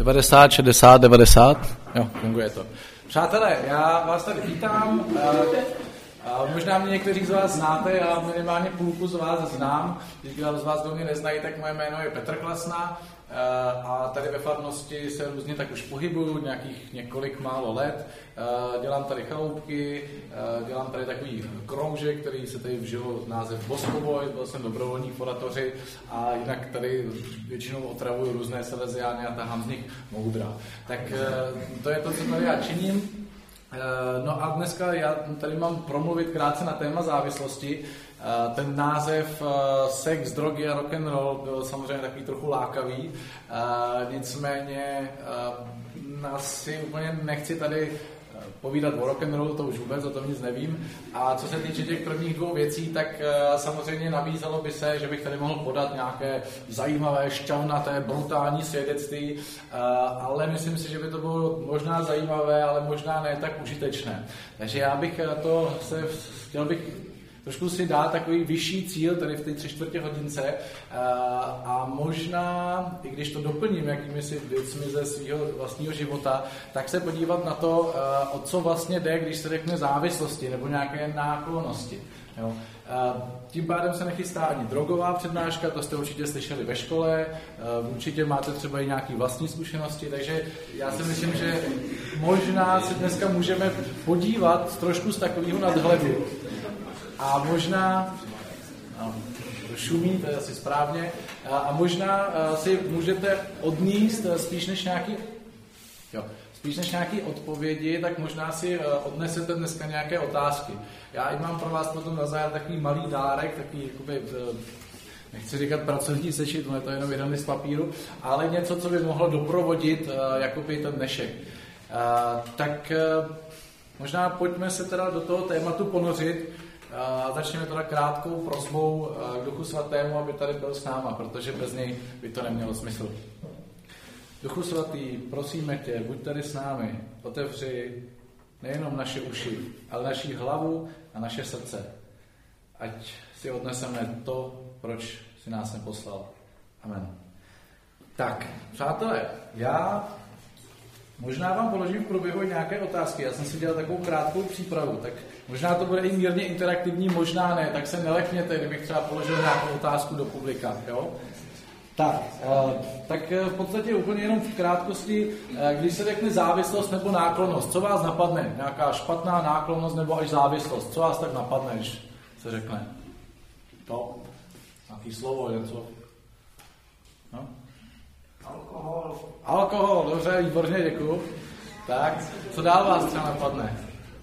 90, 60, 90. Jo, funguje to. Přátelé, já vás tady vítám. Možná mě někteří z vás znáte, já minimálně půlku z vás znám. Když z vás do mě neznají, tak moje jméno je Petr Klasna a tady ve farnosti se různě tak už pohybuju, nějakých několik málo let. Dělám tady chaloupky, dělám tady takový kroužek, který se tady vžil název Boskoboj, byl jsem dobrovolník v oratoři a jinak tady většinou otravuju různé seleziány a tahám z nich moudra. Tak to je to, co tady já činím. No a dneska já tady mám promluvit krátce na téma závislosti. Ten název sex, drogy a rock'n'roll byl samozřejmě takový trochu lákavý, nicméně asi úplně nechci tady povídat o rock'n'rollu, to už vůbec, o tom nic nevím. A co se týče těch prvních dvou věcí, tak samozřejmě nabízelo by se, že bych tady mohl podat nějaké zajímavé, šťavnaté, brutální svědectví, ale myslím si, že by to bylo možná zajímavé, ale možná ne tak užitečné. Takže já bych chtěl bych trošku si dát takový vyšší cíl tady v té 3/4 hodince a možná, i když to doplním jakými si věcmi ze svého vlastního života, tak se podívat na to, o co vlastně jde, když se řekne závislosti nebo nějaké náklonnosti. Jo. Tím pádem se nechystá ani drogová přednáška, to jste určitě slyšeli ve škole, určitě máte třeba i nějaké vlastní zkušenosti, takže já si myslím, že možná se dneska můžeme podívat trošku z takového nadhledu. A možná, šumí, to je asi správně, a možná si můžete odníst spíš než nějaké odpovědi, tak možná si odnesete dneska nějaké otázky. Já i mám pro vás potom na závěr takový malý dárek, takový, jakoby, nechci říkat pracovní sešit, to je jenom jeden z papíru, ale něco, co by mohlo doprovodit jakoby ten dnešek. Tak možná pojďme se teda do toho tématu ponořit. Začneme teda krátkou prosbou k Duchu Svatému, aby tady byl s náma, protože bez něj by to nemělo smysl. Duchu Svatý, prosíme tě, buď tady s námi, otevři nejenom naše uši, ale naši hlavu a naše srdce. Ať si odneseme to, proč si nás neposlal. Amen. Tak, přátelé, já možná vám položím v průběhu nějaké otázky. Já jsem si dělal takovou krátkou přípravu, tak možná to bude i mírně interaktivní, možná ne, tak se nelekněte, kdybych třeba položil nějakou otázku do publika. Jo? Tak v podstatě úplně jenom v krátkosti, když se řekne závislost nebo náklonnost, co vás napadne? Nějaká špatná náklonnost nebo až závislost? Co vás tak napadne, když se řekne? To? Nějaký slovo, něco? No? Alkohol, dobře, výborně, děkuju. Tak, co dál vás třeba napadne?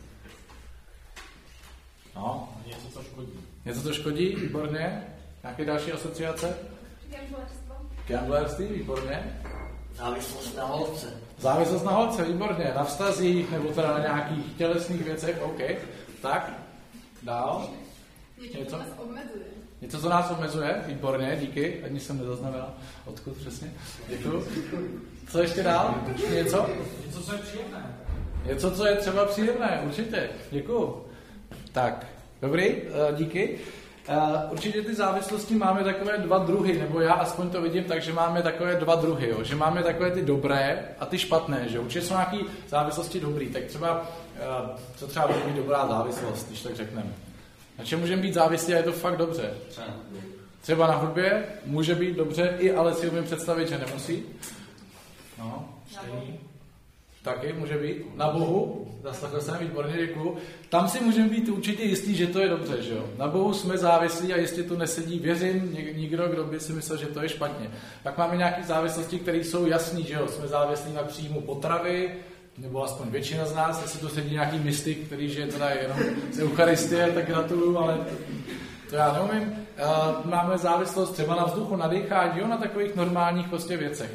No? Něco, co škodí, výborně. Nějaké další asociace? Gamblerství, výborně. Závislost na holce, výborně. Na vztazích, nebo teda na nějakých tělesných věcech, OK. Tak, dál. Něco, co nás omezuje, výborně, díky, ani jsem nezaznamenal, odkud přesně, děkuju. Co ještě dál? Něco? Něco, co je příjemné. Něco, co je třeba příjemné, určitě, děkuju. Tak, dobrý, díky. Určitě ty závislosti máme takové dva druhy, nebo já aspoň to vidím tak, že máme takové dva druhy, jo? Že máme takové ty dobré a ty špatné, že určitě jsou nějaké závislosti dobrý, tak třeba, co třeba bude být dobrá závislost, když tak řekneme. Na čem můžeme být závislí a je to fakt dobře? Třeba na hudbě může být dobře, ale si umím představit, že nemusí. No, taky může být. Na Bohu, zaslechl jsem, výborně, děkuju. Tam si můžeme být určitě jistý, že to je dobře, že jo? Na Bohu jsme závislí a jestli tu nesedí, věřím, nikdo, kdo by si myslel, že to je špatně. Pak máme nějaké závislosti, které jsou jasný, že jo? Jsme závislí na příjmu potravy, nebo aspoň většina z nás, jestli to sedí nějaký mystik, který žije teda jenom z Eucharistie, tak gratuluju, ale to já neumím. Máme závislost třeba na vzduchu, na dýchání, na takových normálních prostě věcech.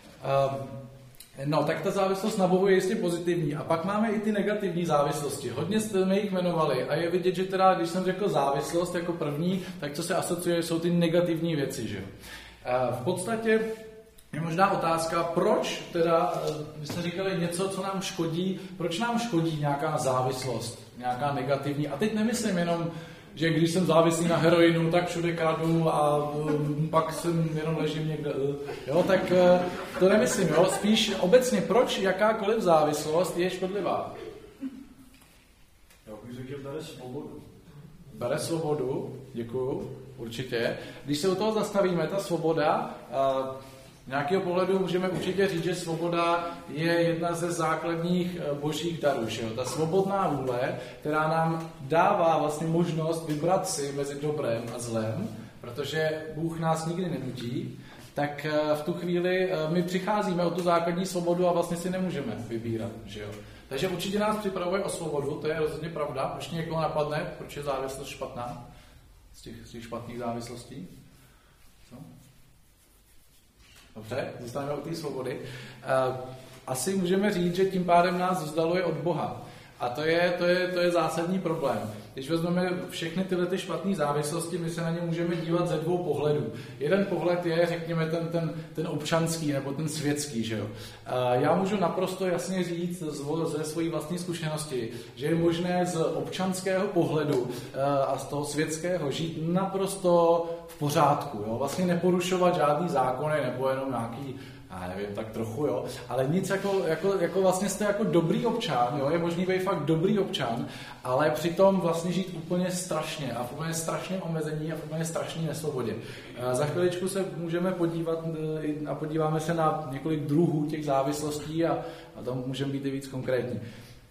No, tak ta závislost na Bohu je jistě pozitivní. A pak máme i ty negativní závislosti. Hodně jsme jich jmenovali a je vidět, že teda, když jsem řekl závislost jako první, tak co se asociuje, jsou ty negativní věci, že jo. V podstatě je možná otázka, proč teda, my jsme říkali něco, co nám škodí, proč nám škodí nějaká závislost, nějaká negativní. A teď nemyslím jenom, že když jsem závislý na heroinu, tak všude kradu a pak jsem jenom ležím někde. Jo, tak to nemyslím, jo. Spíš obecně, proč jakákoliv závislost je škodlivá? Já bych řekl, že bere svobodu. Bere svobodu, děkuju, určitě. Když se u toho zastavíme, ta svoboda, z nějakého pohledu můžeme určitě říct, že svoboda je jedna ze základních božích darů. Že jo? Ta svobodná vůle, která nám dává vlastně možnost vybrat si mezi dobrem a zlem, protože Bůh nás nikdy nenutí, tak v tu chvíli my přicházíme o tu základní svobodu a vlastně si nemůžeme vybírat. Že jo? Takže určitě nás připravuje o svobodu, to je rozhodně pravda. Ještě někoho napadne, proč je závislost špatná? Z těch špatných závislostí? Co? Dobře, zůstaneme u té svobody. Asi můžeme říct, že tím pádem nás vzdaluje od Boha. A to je zásadní problém. Když vezmeme všechny tyhle ty špatné závislosti, my se na ně můžeme dívat ze dvou pohledů. Jeden pohled je, řekněme, ten občanský nebo ten světský. Že jo? Já můžu naprosto jasně říct ze své vlastní zkušenosti, že je možné z občanského pohledu a z toho světského žít naprosto v pořádku. Jo? Vlastně neporušovat žádný zákony nebo jenom nějaký, já nevím, tak trochu, jo, ale nic jako vlastně jste jako dobrý občan, jo, je možný být fakt dobrý občan, ale přitom vlastně žít úplně strašně a v úplně strašném omezení a v úplně strašné nesvobodě. Za chviličku se můžeme podívat a podíváme se na několik druhů těch závislostí a tam můžeme být i víc konkrétní.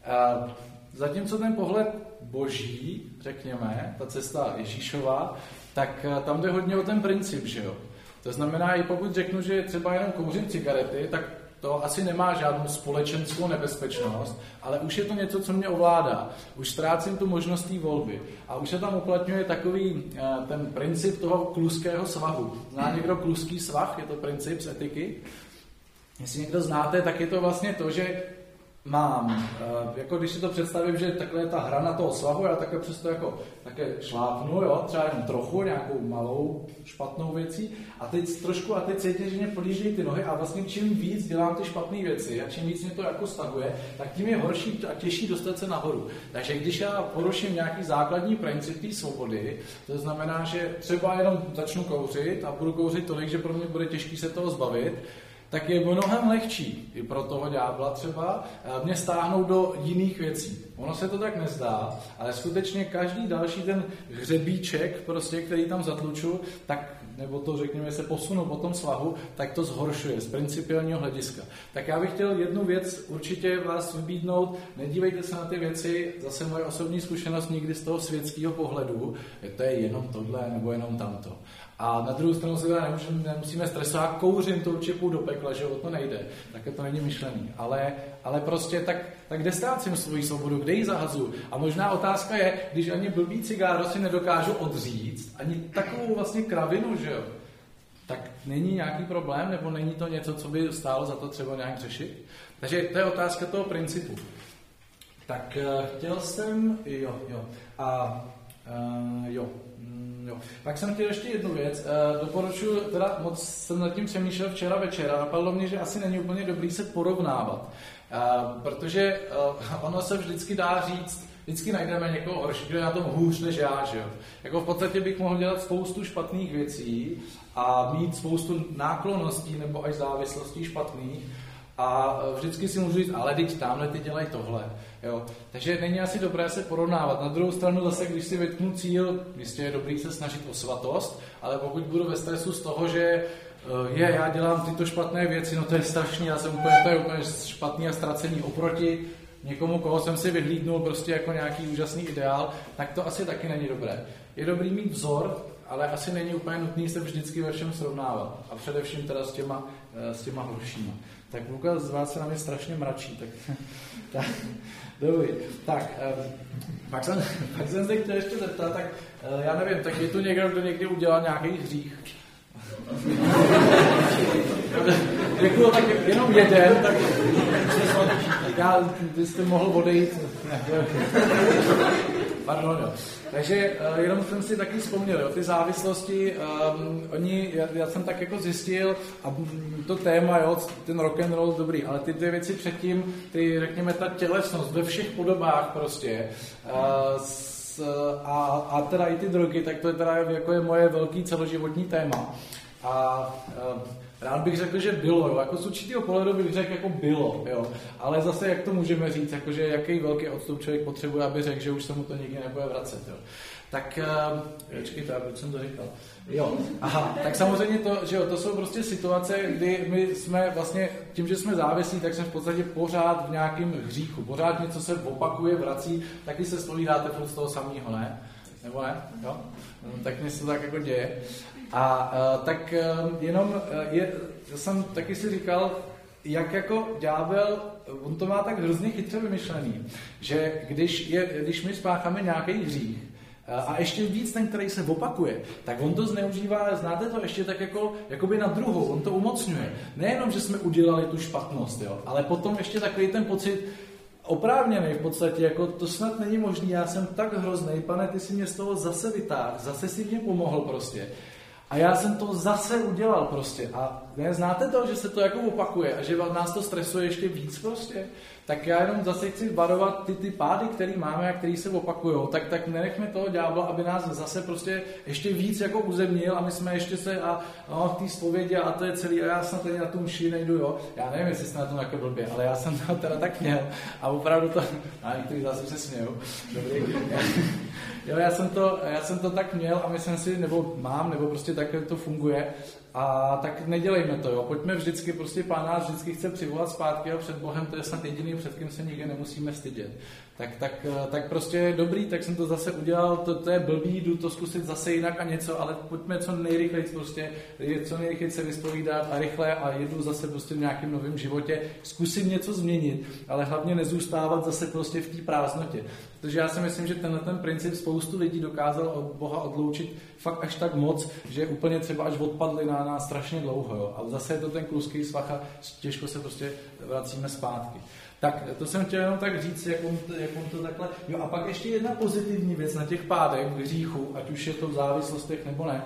Zatímco ten pohled boží, řekněme, ta cesta Ježíšova, tak tam jde hodně o ten princip, že jo. To znamená, i pokud řeknu, že třeba jenom kouřím cigarety, tak to asi nemá žádnou společenskou nebezpečnost, ale už je to něco, co mě ovládá. Už ztrácím tu možnost té volby. A už se tam uplatňuje takový ten princip toho kluského svahu. Zná někdo kluský svah? Je to princip z etiky. Jestli někdo znáte, tak je to vlastně to, že mám, jako když si to představím, že takhle je ta hrana toho svahu, já takhle přesto jako také šlápnu, jo, třeba jenom trochu, nějakou malou špatnou věcí a teď cítím, že mě podjíždějí ty nohy a vlastně čím víc dělám ty špatné věci a čím víc mě to jako stahuje, tak tím je horší a těžší dostat se nahoru. Takže když já poruším nějaký základní princip té svobody, to znamená, že třeba jenom začnu kouřit a budu kouřit tolik, že pro mě bude těžký se toho zbavit, tak je mnohem lehčí i pro toho ďábla třeba mě stáhnout do jiných věcí. Ono se to tak nezdá, ale skutečně každý další ten hřebíček, prostě, který tam zatluču, tak, nebo to řekněme se posunu po tom svahu, tak to zhoršuje z principiálního hlediska. Tak já bych chtěl jednu věc určitě vás vybídnout, nedívejte se na ty věci, zase moje osobní zkušenost nikdy z toho světského pohledu, to je jenom tohle nebo jenom tamto. A na druhou stranu se teda nemusíme stresovat, kouřím, to určitě půjdu do pekla, že o to nejde, tak to není myšlený. Ale prostě tak kde ztrácím svoji svobodu, kde ji zahazuju? A možná otázka je, když ani blbý cigáro si nedokážu odříct, ani takovou vlastně kravinu, že jo, tak není nějaký problém, nebo není to něco, co by stálo za to třeba nějak řešit? Takže to je otázka toho principu. Tak chtěl jsem, jo. Pak jsem chtěl ještě jednu věc. Doporučuji, teda moc jsem nad tím přemýšlel včera večer a napadlo mě, že asi není úplně dobrý se porovnávat. Protože ono se vždycky dá říct, vždycky najdeme někoho horší, kdo je na tom hůř než já, že jo. Jako v podstatě bych mohl dělat spoustu špatných věcí a mít spoustu náklonností nebo až závislostí špatných. A vždycky si můžu říct, ale teď tamhle ty dělají tohle. Jo. Takže není asi dobré se porovnávat. Na druhou stranu zase, když si vytknu cíl, jistě je dobrý se snažit o svatost, ale pokud budu ve stresu z toho, že já dělám tyto špatné věci, no to je strašný, to je úplně špatný a ztracený oproti někomu, koho jsem si vyhlídnul prostě jako nějaký úžasný ideál, tak to asi taky není dobré. Je dobrý mít vzor, ale asi není úplně nutný se vždycky ve všem srovnávat. A především teda s těma horšíma. Tak Lukas z vás se na mě strašně mračí. Tak dobrý. Tak, pak jsem se chtěl ještě zeptat, tak já nevím, tak je tu někdo, kdo někdy udělal nějaký hřích? Děkuju, tak jenom jeden, tak byste mohl odejít. Pardon, jo. Takže jenom jsem si taky vzpomněl, jo, ty závislosti, já jsem tak jako zjistil, a to téma, jo, ten rock and roll dobrý, ale ty dvě věci předtím, řekněme, ta tělesnost ve všech podobách prostě, a teda i ty drogy, tak to je teda jako je moje velký celoživotní téma. A rád bych řekl, že bylo, jo. Jako z určitého pohledu bych řekl, jako bylo, jo. Ale zase jak to můžeme říct, jakože jaký velký odstup člověk potřebuje, aby řekl, že už se mu to nikdy nebude vracet, jo. Tak, počkejte, proč jsem to říkal? Jo, aha, tak samozřejmě to, že jo, to jsou prostě situace, kdy my jsme vlastně, tím, že jsme závislí, tak jsme v podstatě pořád v nějakém hříchu, pořád něco se opakuje, vrací, taky se zpovídáte furt z toho samého, ne? Nebo ne? Jo? No, tak mě se to tak jako děje. A tak jenom, já jsem taky si říkal, jak jako ďábel, on to má tak hrozně chytře vymyšlený, že když my spácháme nějaký hřích, a ještě víc ten, který se opakuje, tak on to zneužívá, znáte to ještě tak jakoby na druhou, on to umocňuje. Nejenom, že jsme udělali tu špatnost, jo, ale potom ještě takový ten pocit oprávněný v podstatě, jako to snad není možný, já jsem tak hrozný, pane, ty si mě z toho zase vytáhl, zase si mě pomohl prostě. A já jsem to zase udělal prostě. A ne, znáte to, že se to jako opakuje a že nás to stresuje ještě víc prostě? Tak já jenom zase chci varovat ty pády, které máme a které se opakujou. Tak nenechme toho ďábla, aby nás zase prostě ještě víc jako uzemnil a my jsme ještě se v té zpovědi a to je celý a já snad tady na tu mši nejdu, jo. Já nevím, jestli jste na tom jako blbě, ale já jsem to teda tak měl a opravdu to, a některý zase se smějou. Dobrý. Jo, já jsem to tak měl a myslím si, nebo mám, nebo prostě tak to funguje. A tak nedělejme to, jo. Pojďme vždycky, prostě Pán nás vždycky chce přivolat zpátky a před Bohem to je snad jediný, před kým se nikdy nemusíme stydět. Tak prostě dobrý, tak jsem to zase udělal, to je blbý, jdu to zkusit zase jinak a něco, ale pojďme co nejrychleji prostě, co nejrychleji se vyspovídat a rychle a jedu zase prostě v nějakém novém životě, zkusit něco změnit, ale hlavně nezůstávat zase prostě v té prázdnotě. Protože já si myslím, že ten princip spoustu lidí dokázal od Boha odloučit fakt až tak moc, že úplně třeba až odpadli na nás strašně dlouho. Jo. A zase je to ten kluský svach a těžko se prostě vracíme zpátky. Tak to jsem chtěl jenom tak říct, jak on to takhle... Jo a pak ještě jedna pozitivní věc na těch pádech hříchu, ať už je to v závislostech nebo ne,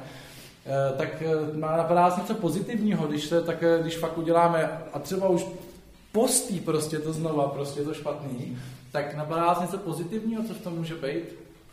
tak napadá nás něco pozitivního, když fakt uděláme a třeba už postí prostě to znova, prostě to špatný, tak napadá nás něco pozitivního, co v tom může být?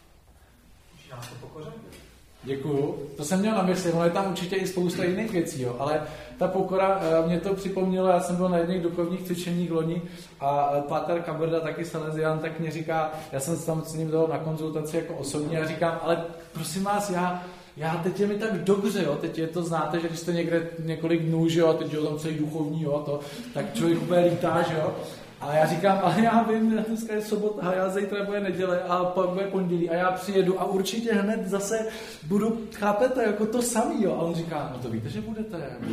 Učí nás to pokoře? Děkuju. To jsem měl na mysli, ono je tam určitě i spousta jiných věcí, jo. Ale ta pokora mě to připomnělo, já jsem byl na jedných duchovních cvičeních loni a Páter Kabrda, taky Salesián, tak mě říká, já jsem tam s ním dal na konzultaci jako osobně a říkám, ale prosím vás, já teď je mi tak dobře, jo, teď je to znáte, že když jste někde několik dnů, že jo, a teď je tam celý duchovní, jo, tak člověk úplně lítá, že jo. A já říkám, ale já vím, dneska je sobota a já zítra bude neděle a pak bude pondělí a já přijedu a určitě hned zase budu, chápete, jako to samý, jo. A on říká, no to víte, že budete?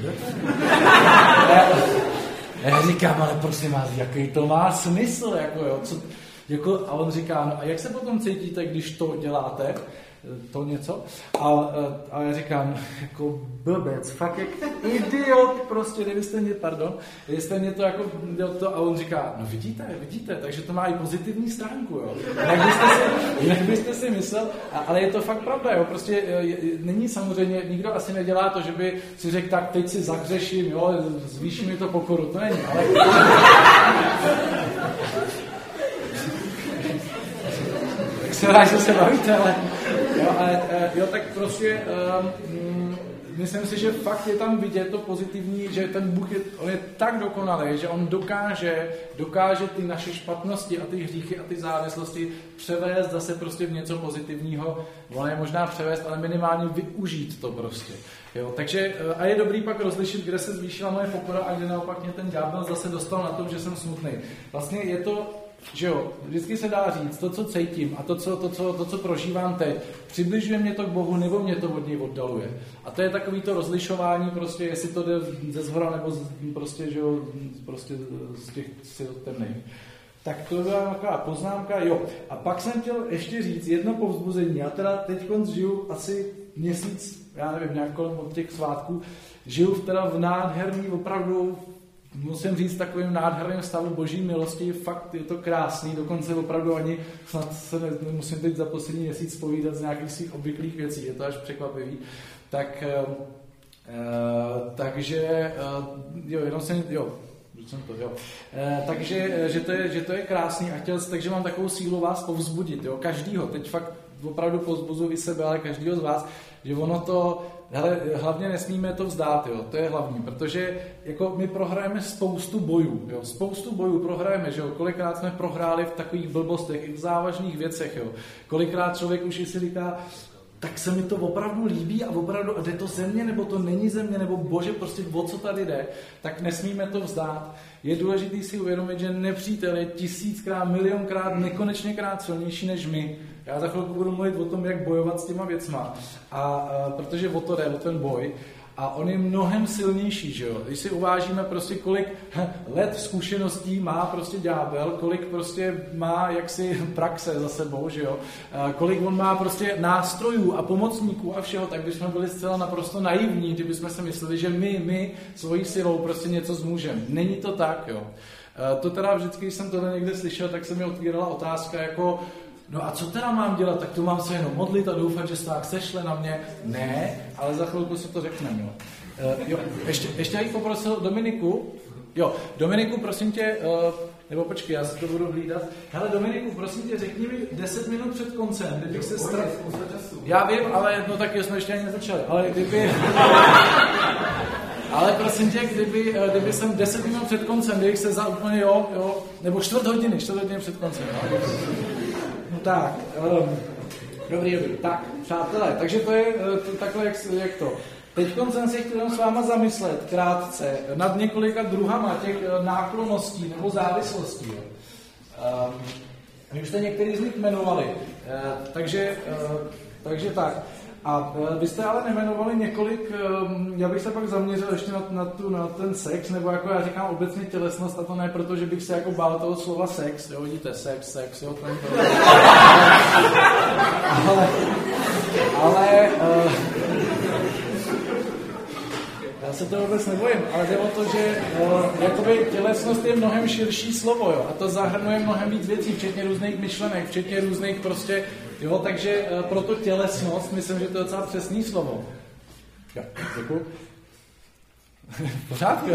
Já říkám, ale prosím vás, jaký to má smysl, jako jo, a on říká, no a jak se potom cítíte, když to děláte? To něco. A já říkám, jako blbec, fakt jak idiot, prostě, kdybyste mě to jako to, a on říká, no vidíte, takže to má i pozitivní stránku, jo. Jinak byste si myslel, ale je to fakt pravda, jo, prostě není samozřejmě, nikdo asi nedělá to, že by si řekl, tak teď si zahřeším, jo, zvýší mi to pokoru, to není, ale... Tak se rád, že se bavíte, ale... Jo, tak prostě myslím si, že fakt je tam vidět to pozitivní, že ten Bůh on je tak dokonalý, že on dokáže ty naše špatnosti a ty hříchy a ty závislosti převést zase prostě v něco pozitivního. On je možná převést, ale minimálně využít to prostě. Jo, takže a je dobrý pak rozlišit, kde se zvýšila moje pokora a kde naopak mě ten ďábel zase dostal na to, že jsem smutný. Vlastně je to, že jo, vždycky se dá říct, to, co cítím a to, co prožívám teď, přibližuje mě to k Bohu, nebo mě to od něj oddaluje. A to je takový to rozlišování, prostě, jestli to jde ze zhora, nebo prostě, že jo, prostě z těch sil temných. Tak to byla taková poznámka, jo. A pak jsem chtěl ještě říct jedno povzbuzení. Já teda teď žiju asi měsíc, já nevím, nějak kolem od těch svátků, žiju teda v nádherný, opravdu musím říct takovým nádherným stavu boží milosti, fakt je to krásný, dokonce opravdu ani snad se nemusím teď za poslední měsíc povídat z nějakých svých obvyklých věcí, je to až překvapivý. Takže že to je krásný a takže mám takovou sílu vás povzbudit, jo, každýho, teď fakt opravdu povzbuzuji i sebe, ale každýho z vás, že ono to, hlavně nesmíme to vzdát, jo, to je hlavní, protože jako my prohrajeme spoustu bojů, jo, spoustu bojů prohrajeme, že jo, kolikrát jsme prohráli v takových blbostech, i v závažných věcech, jo, kolikrát člověk už si říká, tak se mi to opravdu líbí a opravdu, a jde to ze mě, nebo to není ze mě, nebo bože, prostě o co tady jde, tak nesmíme to vzdát. Je důležité si uvědomit, že nepřítel je 1000krát, milionkrát, nekonečněkrát silnější než my. Já za chvilku budu mluvit o tom, jak bojovat s těma věcma, a protože o to jde, o ten boj. A on je mnohem silnější, že jo. Když si uvážíme prostě, kolik let zkušeností má prostě ďábel, kolik prostě má jaksi praxe za sebou, že jo. Kolik on má prostě nástrojů a pomocníků a všeho, tak bychom byli zcela naprosto naivní, kdybychom si mysleli, že my svojí silou prostě něco zmůžeme. Není to tak, jo. To teda vždycky, když jsem tohle někde slyšel, tak se mi otvírala otázka jako, no a co teda mám dělat? Tak to mám se jenom modlit a doufat, že se tak sešle na mě? Ne, ale za chvilku si to řekneme. Jo. Ještě bych poprosil Dominiku. Jo, Dominiku, prosím tě, nebo počkej, já si to budu hlídat. Hele, Dominiku, prosím tě, řekni mi 10 minut před koncem, kdybych se Já vím, ale no tak jsme ještě ani nezačali, ale kdyby... Ale prosím tě, kdyby jsem 10 minut před koncem, kdybych se za úplně jo, nebo čtvrt hodiny před koncem. No tak, dobrý. Tak, přátelé, takže to je takhle, jak to. Teď jsem si chtěl s váma zamyslet krátce nad několika druhama těch náklonností nebo závislostí. My už jste některý z nich jmenovali, takže tak. A vy jste ale nejmenovali několik, já bych se pak zaměřil ještě na ten sex, nebo jako já říkám obecně tělesnost, a to ne proto, že bych se jako bál toho slova sex, jo, vidíte, sex, jo, ale já se to vůbec nebojím, ale jde o to, že jakoby tělesnost je mnohem širší slovo, jo, a to zahrnuje mnohem víc věcí, včetně různých myšlenek, včetně různých prostě, jo, takže proto tělesnost, myslím, že to je docela přesný slovo. Jo, děkuji. Pořádku.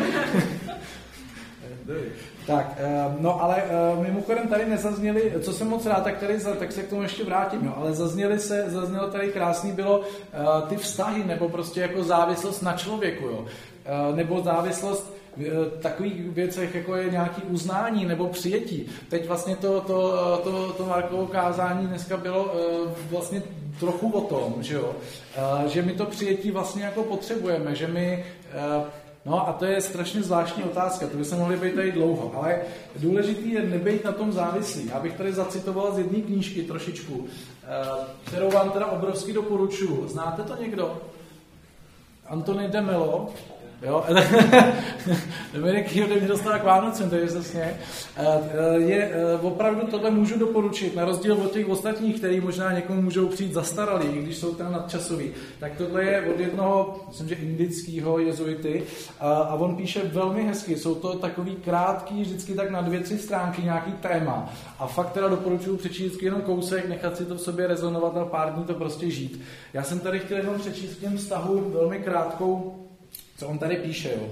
Tak, no ale mimochodem tady nezazněli, co jsem moc rád, tak se k tomu ještě vrátím, jo, ale zaznělo tady krásný bylo ty vztahy, nebo prostě jako závislost na člověku, jo, nebo závislost v takových věcech, jako je nějaký uznání nebo přijetí. Teď vlastně to Markovo kázání dneska bylo vlastně trochu o tom, že my to přijetí vlastně jako potřebujeme, že my... No a to je strašně zvláštní otázka, to by se mohli být tady dlouho, ale důležitý je nebejt na tom závislý. Já bych tady zacitoval z jedné knížky trošičku, kterou vám teda obrovsky doporučuji. Znáte to někdo? Anthony de Mello, jo? Dominik ji ode mě dostala k Vánocům, takže zasně. Opravdu tohle můžu doporučit, na rozdíl od těch ostatních, který možná někomu můžou přijít zastaralí, když jsou tam nadčasový. Tak tohle je od jednoho, myslím, že indického jezuity, a on píše velmi hezky. Jsou to takový krátký, vždycky tak na 2-3 stránky nějaký téma. A fakt teda doporučuji přečíst vždycky jenom kousek, nechat si to v sobě rezonovat a pár dní to prostě žít. Já jsem tady chtěl jenom přečíst k těm vztahu velmi krátkou, co on tady píše, jo.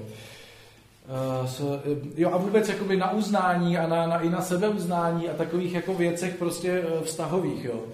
Jo, a vůbec jakoby na uznání a i na sebeuznání a takových jako věcech prostě vztahových, jo.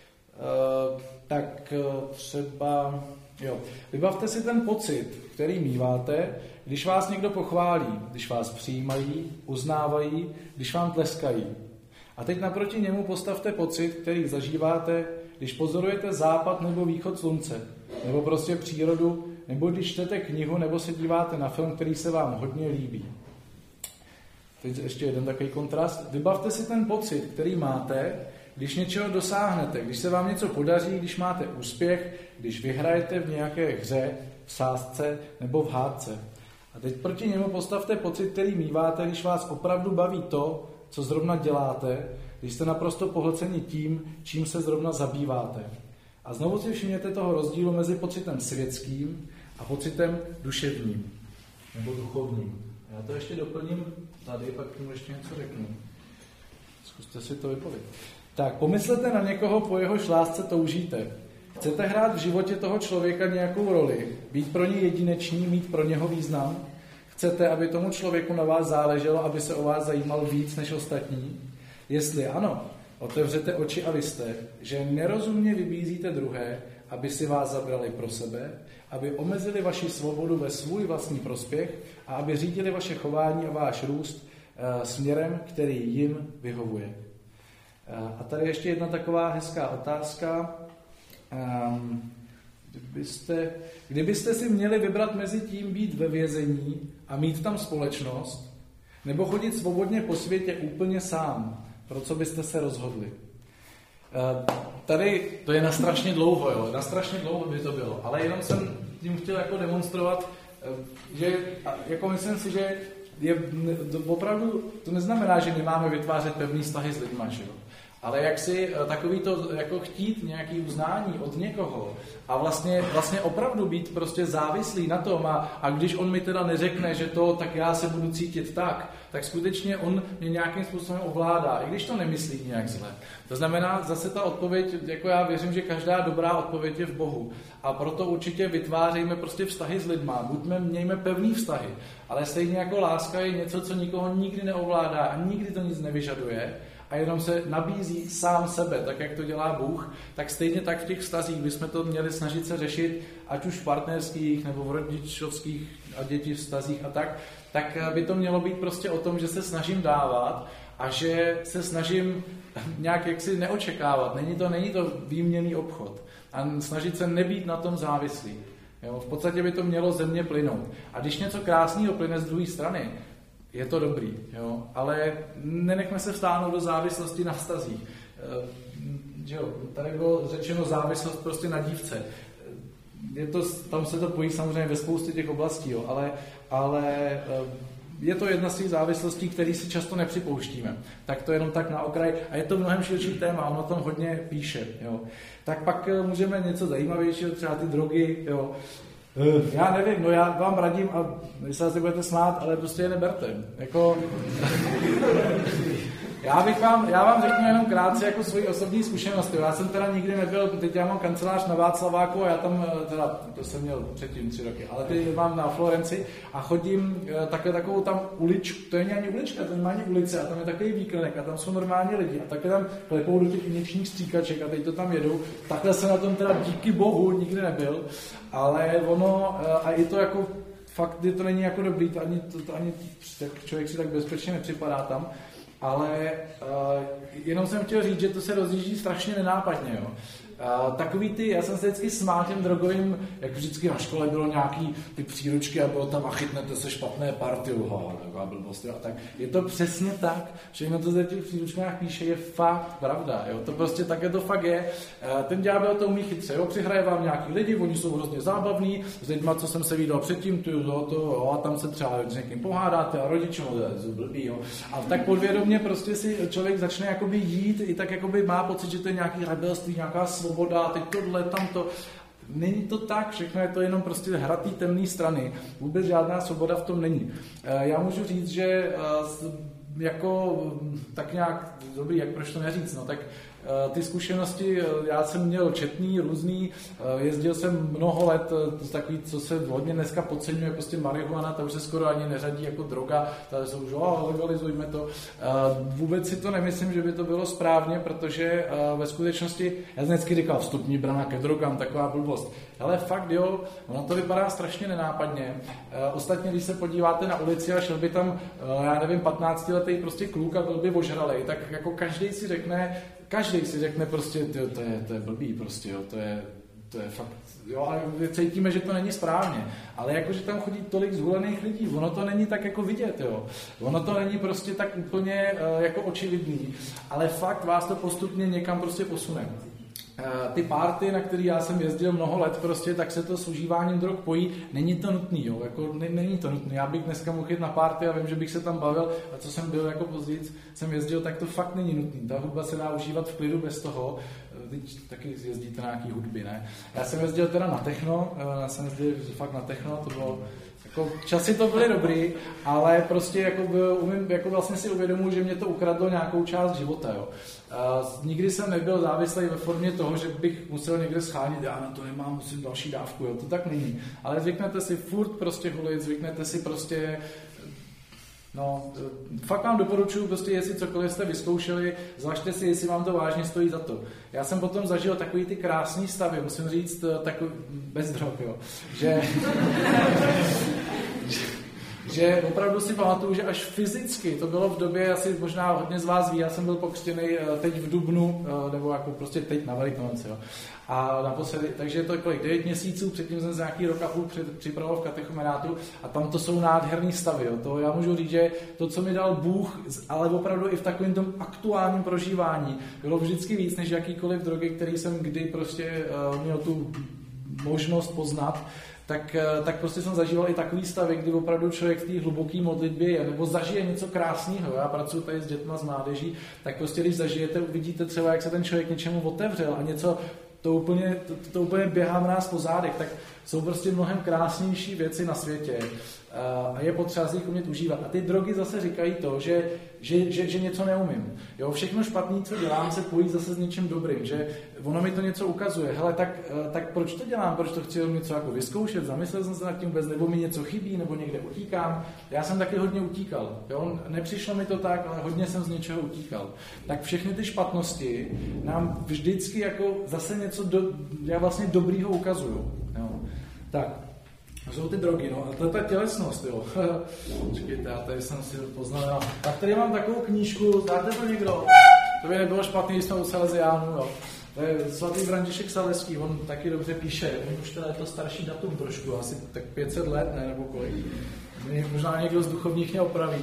Tak třeba, jo, vybavte si ten pocit, který míváte, když vás někdo pochválí, když vás přijímají, uznávají, když vám tleskají. A teď naproti němu postavte pocit, který zažíváte, když pozorujete západ nebo východ slunce, nebo prostě přírodu, nebo když čtete knihu, nebo se díváte na film, který se vám hodně líbí. Teď ještě jeden takový kontrast. Vybavte si ten pocit, který máte, když něčeho dosáhnete, když se vám něco podaří, když máte úspěch, když vyhrajete v nějaké hře, v sázce nebo v hádce. A teď proti němu postavte pocit, který míváte, když vás opravdu baví to, co zrovna děláte, když jste naprosto pohlceni tím, čím se zrovna zabýváte. A znovu si všimněte toho rozdílu mezi pocitem světským a pocitem duševním nebo duchovním. Já to ještě doplním tady, pak tomu ještě něco řeknu. Zkuste si to vypovědět. Tak, pomyslete na někoho, po jehož lásce toužíte. Chcete hrát v životě toho člověka nějakou roli, být pro něj jedinečný, mít pro něho význam? Chcete, aby tomu člověku na vás záleželo, aby se o vás zajímal víc než ostatní? Jestli ano, Otevřete oči a vyste, že nerozumně vybízíte druhé, aby si vás zabrali pro sebe, aby omezili vaši svobodu ve svůj vlastní prospěch a aby řídili vaše chování a váš růst směrem, který jim vyhovuje. A tady ještě jedna taková hezká otázka. Kdybyste si měli vybrat mezi tím být ve vězení a mít tam společnost, nebo chodit svobodně po světě úplně sám, pro co byste se rozhodli? Tady to je na strašně dlouho, jo? Na strašně dlouho by to bylo, ale jenom jsem tím chtěl jako demonstrovat, že jako myslím si, že opravdu to neznamená, že my máme vytvářet pevný vztahy s lidma, že jo? Ale jak si takový to jako chtít nějaký uznání od někoho a vlastně opravdu být prostě závislý na tom a když on mi teda neřekne, že to, tak já se budu cítit tak skutečně on mě nějakým způsobem ovládá, i když to nemyslí nějak zle. To znamená, zase ta odpověď, jako já věřím, že každá dobrá odpověď je v Bohu. A proto určitě vytvářejme prostě vztahy s lidma, mějme pevný vztahy. Ale stejně jako láska je něco, co nikoho nikdy neovládá a nikdy to nic nevyžaduje, a jenom se nabízí sám sebe, tak jak to dělá Bůh, tak stejně tak v těch vztazích bychom to měli snažit se řešit, ať už v partnerských nebo v rodičovských a děti vztazích a tak by to mělo být prostě o tom, že se snažím dávat a že se snažím nějak jaksi neočekávat. Není to výměnný obchod. A snažit se nebýt na tom závislý. Jo? V podstatě by to mělo ze mě plynout. A když něco krásného plyne z druhé strany, je to dobrý, jo? Ale nenechme se vstáhnout do závislosti na vztazích. Jo? Tady bylo řečeno závislost prostě na dívce. Tam se to pojí samozřejmě ve spoustě těch oblastí, jo? Ale je to jedna z těch závislostí, které si často nepřipouštíme. Tak to jenom tak na okraj. A je to mnohem širší téma, on o tom hodně píše. Jo? Tak pak můžeme něco zajímavějšího, třeba ty drogy, jo? Já nevím, no já vám radím a vy se asi budete smát, ale prostě je neberte. Jako... Já vám řeknu jenom krátce jako svoji osobní zkušenost. Já jsem teda nikdy nebyl, teď já mám kancelář na Václaváku a já tam, teda, to jsem měl předtím 3 roky, ale teď mám na Florenci a chodím takovou tam uličku, to není ani ulička, to není ani ulice a tam je takový výklenek a tam jsou normální lidi a takhle tam klepou do těch injekčních stříkaček a teď to tam jedou. Takhle jsem na tom teda díky bohu nikdy nebyl, ale ono, a i to jako fakt, to není jako dobrý, to ani člověk si tak bezpečně nepřipadá tam. Ale jenom jsem chtěl říct, že to se rozjíždí strašně nenápadně. Jo. Takový já jsem se vždycky smál těm drogovým, jak vždycky na škole bylo nějaký ty příručky a bylo tam a chytnete se špatné party, taková blbost. A tak je to přesně tak, všechno to v těch příručkách píše, je fakt pravda. Jo. To prostě také to fakt je. Ten ďábel to umí chytře, jo. Přihraje vám nějaký lidi, oni jsou hrozně zábavní, s lidma, co jsem se viděl předtím, a tam se třeba s někým pohádáte a rodiče, to blbý, jo. A tak podvědomě prostě si člověk začne jakoby jít, i tak jakoby má pocit, že to je nějaký rebelství, nějaká svoboda, teď tohle, tamto. Není to tak, všechno je to jenom prostě hratý temné strany. Vůbec žádná svoboda v tom není. Já můžu říct, že jako tak nějak dobrý, jak proč to neříct, no tak ty zkušenosti, já jsem měl četný, různý, jezdil jsem mnoho let, takový, co se hodně dneska podceňuje, prostě marihuana, ta už se skoro ani neřadí jako droga, tady jsou už, legalizujme to. Vůbec si to nemyslím, že by to bylo správně, protože ve skutečnosti, já jsem vždycky říkal, vstupní brana ke drogám, taková blbost. Ale fakt jo, ono to vypadá strašně nenápadně. Ostatně, když se podíváte na ulici a šel by tam, já nevím, 15letý prostě kluk a byl by ožralej, tak jako každý si řekne prostě, to je blbý prostě, jo, to je fakt, jo, a cítíme, že to není správně, ale jakože tam chodí tolik zhulených lidí, ono to není tak jako vidět, jo, ono to není prostě tak úplně jako očividný, ale fakt vás to postupně někam prostě posune. Ty party, na který já jsem jezdil mnoho let prostě, tak se to s užíváním drog pojí. Není to nutný, jo, jako není to nutný. Já bych dneska mohl jít na party a vím, že bych se tam bavil a co jsem byl jako později, jsem jezdil, tak to fakt není nutný. Ta hudba se dá užívat v klidu bez toho. Teď taky jezdíte na nějaký hudby, ne? Já jsem jezdil teda na techno, fakt na techno, to bylo jako, časy to byly dobrý, ale prostě jako vlastně si uvědomuji, že mě to ukradlo nějakou část života. Jo. Nikdy jsem nebyl závislý ve formě toho, že bych musel někde schánit, já na to nemám, musím další dávku, jo. To tak není. Ale zvyknete si furt prostě hulit, zvyknete si prostě No, fakt vám doporučuji, prostě jestli cokoliv jste vyzkoušeli, zvažte si, jestli vám to vážně stojí za to. Já jsem potom zažil takový ty krásný stavy, musím říct, takový, bez drog, jo, že opravdu si pamatuju, že až fyzicky, to bylo v době, asi možná hodně z vás ví, já jsem byl pokřtěný teď v dubnu, nebo jako prostě teď na Velikonoce, jo. A naposledy, takže je to kolik, 9 měsíců, předtím jsem se nějaký rok a půl připravoval v katechumenátu a tam to jsou nádherný stavy, jo. To já můžu říct, že to, co mi dal Bůh, ale opravdu i v takovém tom aktuálním prožívání, bylo vždycky víc, než jakýkoliv drogy, který jsem kdy prostě měl tu možnost poznat. Tak prostě jsem zažíval i takový stavy, kdy opravdu člověk v té hluboké modlitbě je, nebo zažije něco krásného. Já pracuji tady s dětma, s mládeží, tak prostě když zažijete, uvidíte třeba, jak se ten člověk něčemu otevřel a něco, to úplně běhá v nás po zádech, tak jsou prostě mnohem krásnější věci na světě a je potřeba si jich umět užívat. A ty drogy zase říkají to, že něco neumím. Jo, všechno špatné, co dělám, se pojí zase s něčím dobrým, že ono mi to něco ukazuje. Hele, tak proč to dělám? Proč to chci něco jako vyzkoušet? Zamyslel jsem se nad tím vůbec, nebo mi něco chybí, nebo někde utíkám. Já jsem taky hodně utíkal. Jo? Nepřišlo mi to tak, ale hodně jsem z něčeho utíkal. Tak všechny ty špatnosti nám vždycky jako zase něco vlastně dobrýho ukazují. Jo? Tak. Jsou ty drogy, no a to je ta tělesnost, jo. Počkejte, já tady jsem si poznamenal. Tak tady mám takovou knížku, znáte to někdo? To by nebylo špatný, když jsme u Salesiánů, jo. To je svatý František Saleský, on taky dobře píše, on už teda je to starší datum trošku, asi tak 500 let, ne, nebo kolik. Možná někdo z duchovních mě opraví.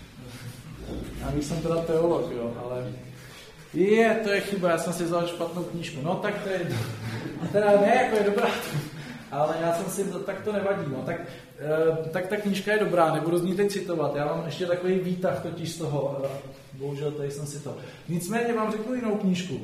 Já jsem teda teolog, jo, ale... to je chyba, já jsem si vzal špatnou knížku. No tak to je... Teda ne, jako je dobrá. Ale já jsem si, tak to nevadí, no. Tak ta knížka je dobrá, nebudu z ní teď citovat, já mám ještě takový výtah totiž z toho, bohužel tady jsem si to. Nicméně vám řeknu jinou knížku.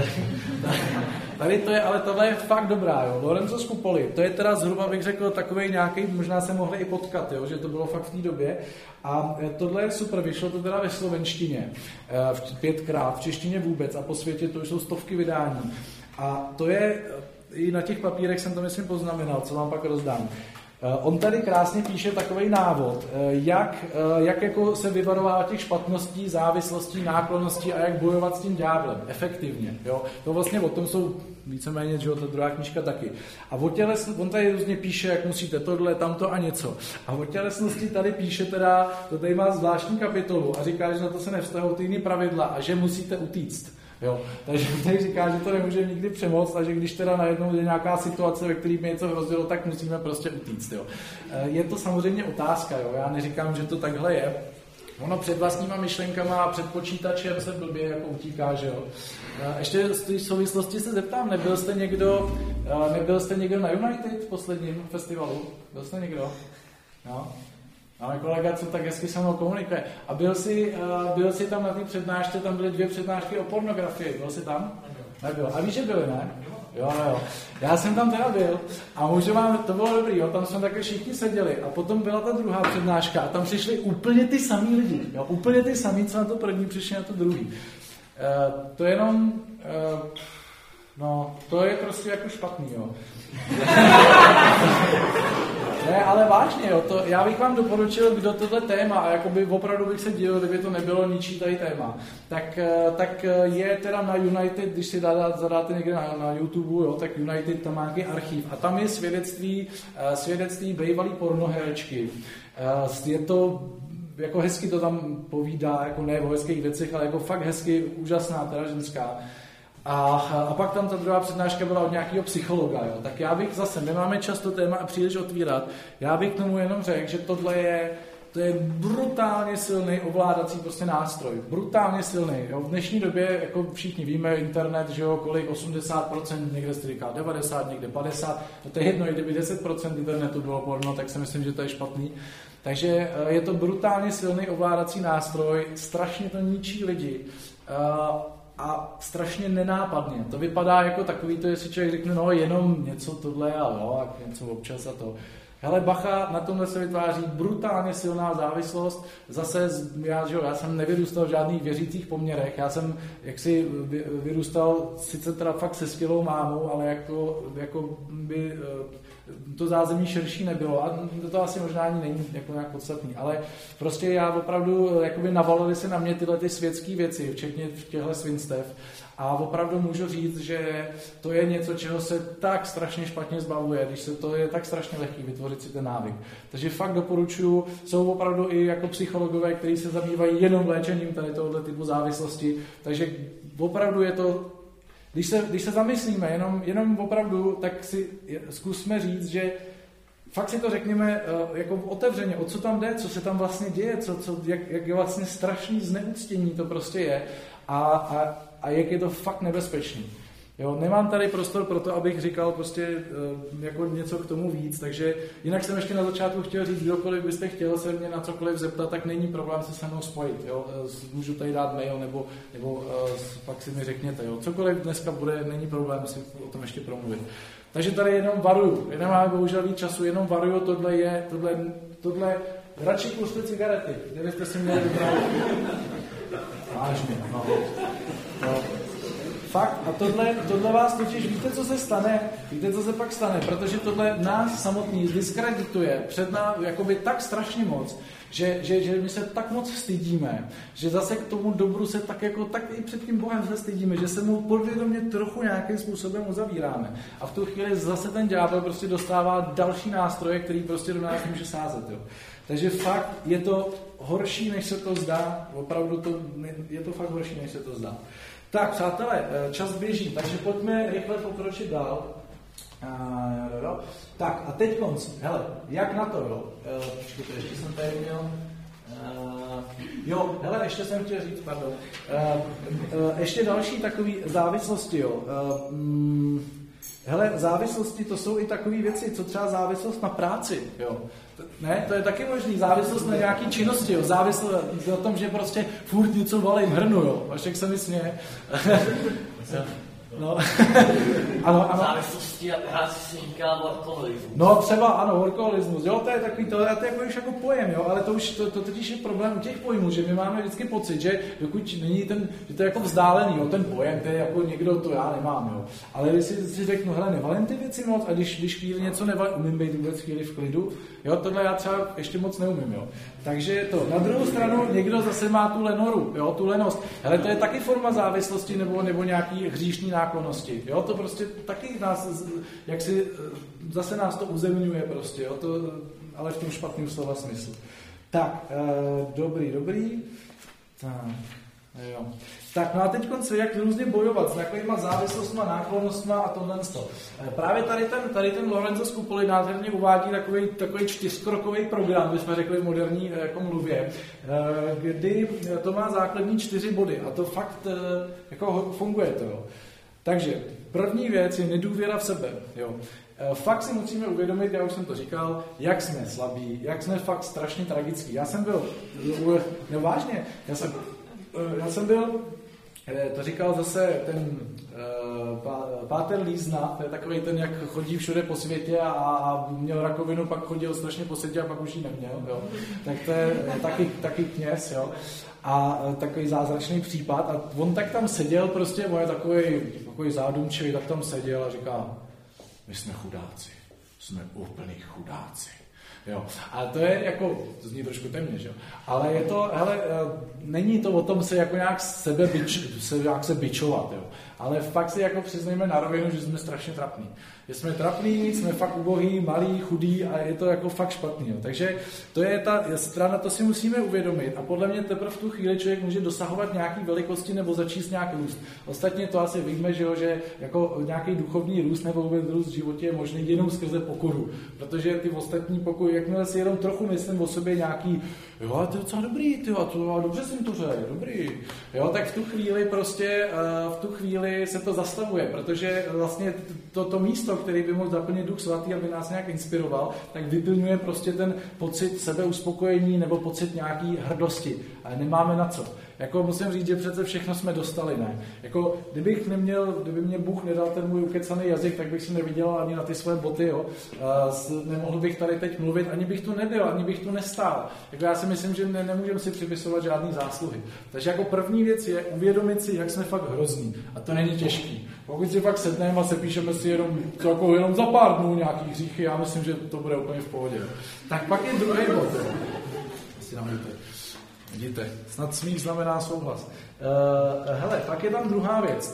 Tady to je, ale tohle je fakt dobrá, jo. Lorenzo Scupoli, to je teda zhruba, bych řekl, takovej nějaký, možná se mohli i potkat, jo, že to bylo fakt v té době. A tohle je super, vyšlo to teda ve slovenštině, 5krát, v češtině vůbec a po světě to už jsou stovky vydání. A to je... I na těch papírech jsem to, myslím, poznamenal, co vám pak rozdám. On tady krásně píše takovej návod, jak jako se vyvarovat těch špatností, závislostí, náklonností a jak bojovat s tím ďáblem efektivně. Jo? To vlastně o tom jsou víceméně, že ta druhá knížka taky. A on tady různě píše, jak musíte tohle, tamto a něco. A o tělesnosti tady píše teda, to tady má zvláštní kapitolu a říká, že na to se nevztahují ty jiný pravidla a že musíte utíct. Jo, takže tady říká, že to nemůže nikdy přemoct a že když teda najednou je nějaká situace, ve které mi něco hrozilo, tak musíme prostě utíct. Jo. Je to samozřejmě otázka, jo. Já neříkám, že to takhle je. Ono před vlastníma myšlenkama a před počítačem se blbě jako utíká, že jo. Ještě z té souvislosti se zeptám, nebyl jste někdo na United v posledním festivalu? Byl jste někdo? No. Máme kolega, co tak hezky se mnou komunikuje. A byl jsi tam na té přednášce, tam byly 2 přednášky o pornografii. Byl jsi tam? Nebyl. A víš, že byly, ne? Jo. Já jsem tam teda byl a můžu vám, to bylo dobrý, jo, tam jsme také všichni seděli a potom byla ta druhá přednáška a tam přišli úplně ty samý lidi, jo, úplně ty samý, co na to první přišli na to druhý. To jenom, to je prostě jako špatný, jo. Ne, ale vážně, jo, já bych vám doporučil, kdo tohle téma, a jakoby opravdu bych se díval, kdyby to nebylo ničí tady téma, tak je teda na United, když si zadáte někde na YouTube, jo, tak United tam má nějaký archiv a tam je svědectví bývalý pornoherečky. Je to jako hezky to tam povídá, jako ne o hezkých věcech, ale jako fakt hezky, úžasná teda ženská. A pak tam ta druhá přednáška byla od nějakého psychologa, jo. Tak já bych zase, nemáme čas to téma příliš otvírat, já bych k tomu jenom řekl, že to je brutálně silný ovládací prostě nástroj, brutálně silný, jo. V dnešní době, jako všichni víme, internet, že jo, kolik 80%, někde se říká 90, někde 50, to je jedno, i kdyby 10% internetu bylo porno, tak si myslím, že to je špatný. Takže je to brutálně silný ovládací nástroj, strašně to ničí lidi. A strašně nenápadně. To vypadá jako takový to, jestli člověk řekne, no jenom něco tohle a jo, a něco občas a to. Hele, bacha, na tomhle se vytváří brutálně silná závislost. Zase, já jsem nevyrůstal v žádných věřících poměrech. Já jsem jaksi vyrůstal sice teda fakt se skvělou mámou, ale jako by to zázemí širší nebylo a to asi možná ani není jako nějak podstatný, ale prostě já opravdu, jakoby navalily se na mě tyhle ty světské věci, včetně těchto svinstev a opravdu můžu říct, že to je něco, čeho se tak strašně špatně zbavuje, když se to je tak strašně lehký vytvořit si ten návyk. Takže fakt doporučuji, jsou opravdu i jako psychologové, kteří se zabývají jenom léčením tady tohoto typu závislosti, takže opravdu je to, když se zamyslíme jenom opravdu, tak si zkusme říct, že fakt si to řekněme jako otevřeně, o co tam jde, co se tam vlastně děje, jak je vlastně strašný zneuctění to prostě je a jak je to fakt nebezpečný. Jo, nemám tady prostor pro to, abych říkal prostě jako něco k tomu víc, takže jinak jsem ještě na začátku chtěl říct, kdokoliv byste chtěl se mě na cokoliv zeptat, tak není problém se mnou spojit. Jo? Můžu tady dát mail nebo pak si mi řekněte. Jo? Cokoliv dneska bude, není problém si o tom ještě promluvit. Takže tady jenom varuju, nemáme bohužel víc času, jenom varuju, tohle radši puste cigarety, kde byste si měli vybrat. Vážně, no. Fakt, a tohle vás totiž, víte, co se stane? Víte, co se pak stane? Protože tohle nás samotný zdiskredituje před námi jakoby tak strašně moc, že my se tak moc stydíme, že zase k tomu dobru se tak i před tím Bohem se stydíme, že se mu podvědomě trochu nějakým způsobem uzavíráme. A v tu chvíli zase ten ďábel prostě dostává další nástroje, který prostě do nás může sázet. Jo. Takže fakt je to horší, než se to zdá. Opravdu je to fakt horší, než se to zdá. Tak, přátelé, čas běží, takže pojďme rychle pokročit dál. Tak, a teď konc. Hele, jak na to, jo? Počkejte, ještě jsem tady měl... hele, ještě jsem chtěl říct, pardon. Ještě další takové závislosti, jo. Hele, závislosti, to jsou i takové věci, co třeba závislost na práci, jo. Ne, to je taky možný, závislost na nějaký činnosti, jo. Závislost na tom, že prostě furt něco valím hrnu, jo. Vašek se mi směje. No. ano. Závislosti, já si říká workoholismus. No třeba ano, workoholismus, jo, to je takový, to je jako pojem, jo, ale to totiž je problém u těch pojmů, že my máme vždycky pocit, že dokud není že to je jako vzdálený, jo, ten pojem, to je jako někdo, to já nemám, jo. Ale když si řeknu, hele, nevalím ty věci moc a když chvíli něco nevalím, umím být vůbec chvíli v klidu, jo, tohle já třeba ještě moc neumím, jo. Takže to, na druhou stranu někdo zase má tu lenoru, jo, tu lenost, hele, to je taky forma závislosti nebo nějaký hříšní náklonnosti, jo, to prostě taky nás, jak si, zase nás to uzemňuje prostě, jo, to, ale v tom špatném slova smyslu. Tak, dobrý, tak, jo. Tak, no a teď jak různě bojovat s takovýma závislostma, náklonnostma a tohle. Právě tady ten Lorenzo Scupoli nádherně uvádí takový 4krokový program, bychom řekli v moderní jako mluvě, kdy to má základní 4 body a to fakt jako funguje to. Jo. Takže první věc je nedůvěra v sebe. Jo. Fakt si musíme uvědomit, já už jsem to říkal, jak jsme slabí, jak jsme fakt strašně tragický. Já jsem byl, vážně, já jsem byl, to říkal zase ten Páter Lízna, to je takovej ten, jak chodí všude po světě a měl rakovinu, pak chodil strašně po světě a pak už ji neměl, jo. Tak to je taky kněz, jo. A takový zázračný případ a on tak tam seděl prostě, on je takový zádumčivý, tak tam seděl a říká, my jsme chudáci, jsme úplný chudáci. Jo. A to je jako, to zní trošku temně, že jo. Ale je to, hele, není to o tom se jako nějak se bičovat, jo. Ale fakt si jako přiznejme na rovinu, že jsme strašně trapní. Že jsme trapní, jsme fakt ubohý, malý, chudý a je to jako fakt špatný. Jo. Takže to je ta strana, to si musíme uvědomit a podle mě teprve v tu chvíli člověk může dosahovat nějaký velikosti nebo začít nějaký růst. Ostatně to asi víme, že jako nějaký duchovní růst nebo vůbec růst v životě je možný jenom skrze pokoru. Protože ty ostatní pokory, jakmile si jenom trochu myslím o sobě nějaký, jo, to je docela dobrý, dobře jsem to řekl, dobrý. Jo, tak v tu chvíli se to zastavuje, protože vlastně to místo, který by mohl zaplnit Duch Svatý, aby nás nějak inspiroval, tak vyplňuje prostě ten pocit sebeuspokojení nebo pocit nějaký hrdosti. Ale nemáme na co. Jako musím říct, že přece všechno jsme dostali, ne? Jako kdyby mě Bůh nedal ten můj ukecaný jazyk, tak bych si nevydělal ani na ty své boty, jo. Nemohl bych tady teď mluvit, ani bych tu nebyl, ani bych tu nestál. Jako já si myslím, že nemůžeme si připisovat žádný zásluhy. Takže jako první věc je uvědomit si, jak jsme fakt hrozní. A to není těžký. Pokud si fakt sedneme a sepíšeme si jenom za pár dnů nějaký hříchy, já myslím, že to bude úplně v pohodě. Tak pak je druhý bod. Vidíte, snad smích znamená souhlas. Hele, pak je tam druhá věc.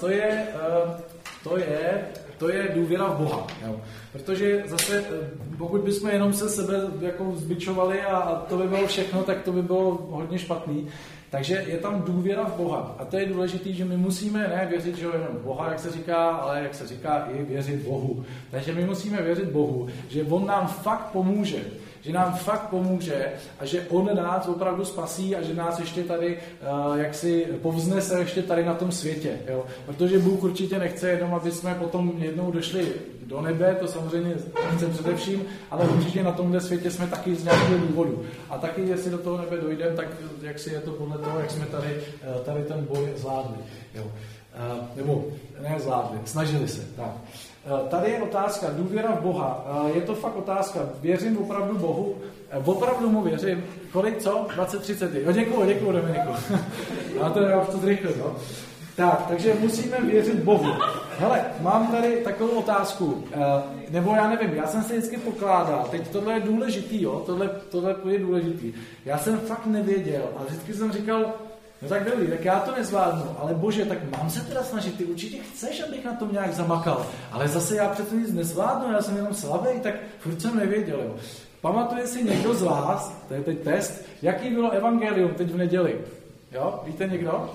To je důvěra v Boha. Jo. Protože zase, pokud bychom jenom se sebe jako zbičovali a to by bylo všechno, tak to by bylo hodně špatný. Takže je tam důvěra v Boha. A to je důležité, že my musíme ne věřit, že jenom Boha, jak se říká, ale jak se říká i věřit Bohu. Takže my musíme věřit Bohu, že On nám fakt pomůže. Že nám fakt pomůže a že On nás opravdu spasí a že nás ještě tady jaksi povznese ještě tady na tom světě. Jo? Protože Bůh určitě nechce jenom, aby jsme potom jednou došli do nebe, to samozřejmě chce především, ale určitě na tomhle světě jsme taky z nějakého důvodu. A taky, jestli do toho nebe dojdeme, tak jak si je to podle toho, jak jsme tady ten boj zvládli. Jo? Nebo ne zvládli, snažili se. Tak. Tady je otázka, důvěra v Boha. Je to fakt otázka, věřím opravdu Bohu, opravdu mu věřím. Kolik, co? 20-30. Děkuju, Dominiku. A to je už to zrychle, no. Tak, takže musíme věřit Bohu. Hele, mám tady takovou otázku, nebo já nevím, já jsem se vždycky pokládal, teď tohle je důležitý, jo, tohle je důležitý. Já jsem fakt nevěděl a vždycky jsem říkal, no tak dobrý, tak já to nezvládnu, ale Bože, tak mám se teda snažit, ty určitě chceš, abych na tom nějak zamakal, ale zase já přece nic nezvládnu, já jsem jenom slabý, tak furt jsem nevěděl, jo. Pamatuje si někdo z vás, to je teď test, jaký bylo evangelium teď v neděli? Jo, víte někdo?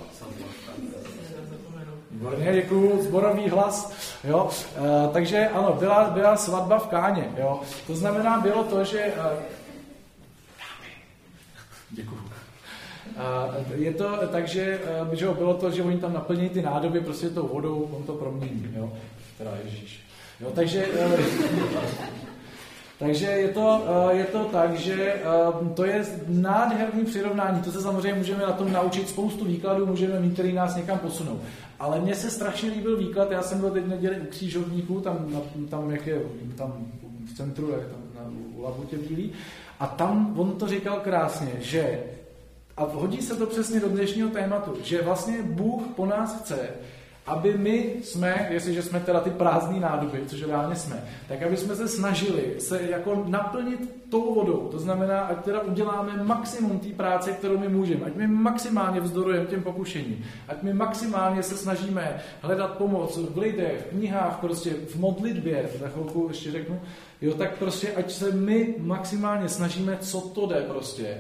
Výborně, děkuju, sborový hlas, jo. Takže ano, byla svatba v Káně, jo. To znamená, bylo to, že... Děkuju. Je to tak, že bylo to, že oni tam naplní ty nádoby prostě tou vodou, on to promění, jo. Teda Ježíš. Jo, takže je to tak, že to je nádherný přirovnání. To se samozřejmě můžeme na tom naučit, spoustu výkladů můžeme mít, který nás někam posunou. Ale mně se strašně líbil výklad, já jsem byl teď neděli u křižovníků, tam jak je tam v centru, jak tam u Labutě Bílý, a tam on to říkal krásně, že, a hodí se to přesně do dnešního tématu, že vlastně Bůh po nás chce, aby my jsme, jestliže jsme teda ty prázdný nádoby, což reálně jsme, tak aby jsme se snažili se jako naplnit tou vodou. To znamená, ať teda uděláme maximum té práce, kterou my můžeme. Ať my maximálně vzdorujeme těm pokušením. Ať my maximálně se snažíme hledat pomoc v lidech, v knihách, prostě v modlitbě, za chvilku ještě řeknu, jo, tak prostě ať se my maximálně snažíme, co to jde prostě.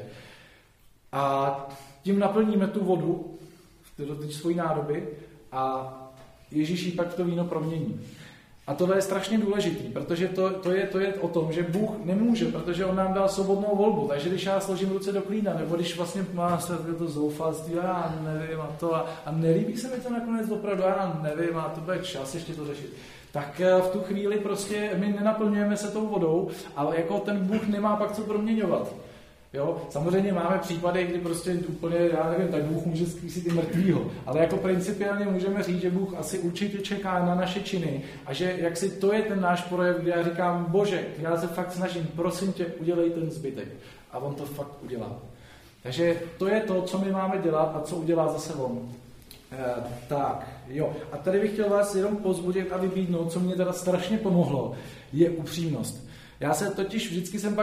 A tím naplníme tu vodu, ty svojí nádoby, a Ježíš jí pak to víno promění. A tohle je strašně důležitý, protože to je o tom, že Bůh nemůže, protože on nám dal svobodnou volbu. Takže když já složím ruce do klína, nebo když vlastně má to zoufalství, já nevím, a nelíbí se mi to nakonec opravdu, já nevím, a to bude čas ještě to řešit. Tak v tu chvíli prostě my nenaplňujeme se tou vodou, ale jako ten Bůh nemá pak co proměňovat. Jo, samozřejmě máme případy, kdy prostě úplně, já nevím, tak Bůh může zkřísit i mrtvýho, ale jako principiálně můžeme říct, že Bůh asi určitě čeká na naše činy a že jaksi to je ten náš projev, kde já říkám, Bože, já se fakt snažím, prosím tě, udělej ten zbytek. A on to fakt udělá. Takže to je to, co my máme dělat a co udělá zase on. Tak, jo. A tady bych chtěl vás jenom pozbudit a vybídnout, co mě teda strašně pomohlo, je upřímnost. Já se totiž vždycky jsem pak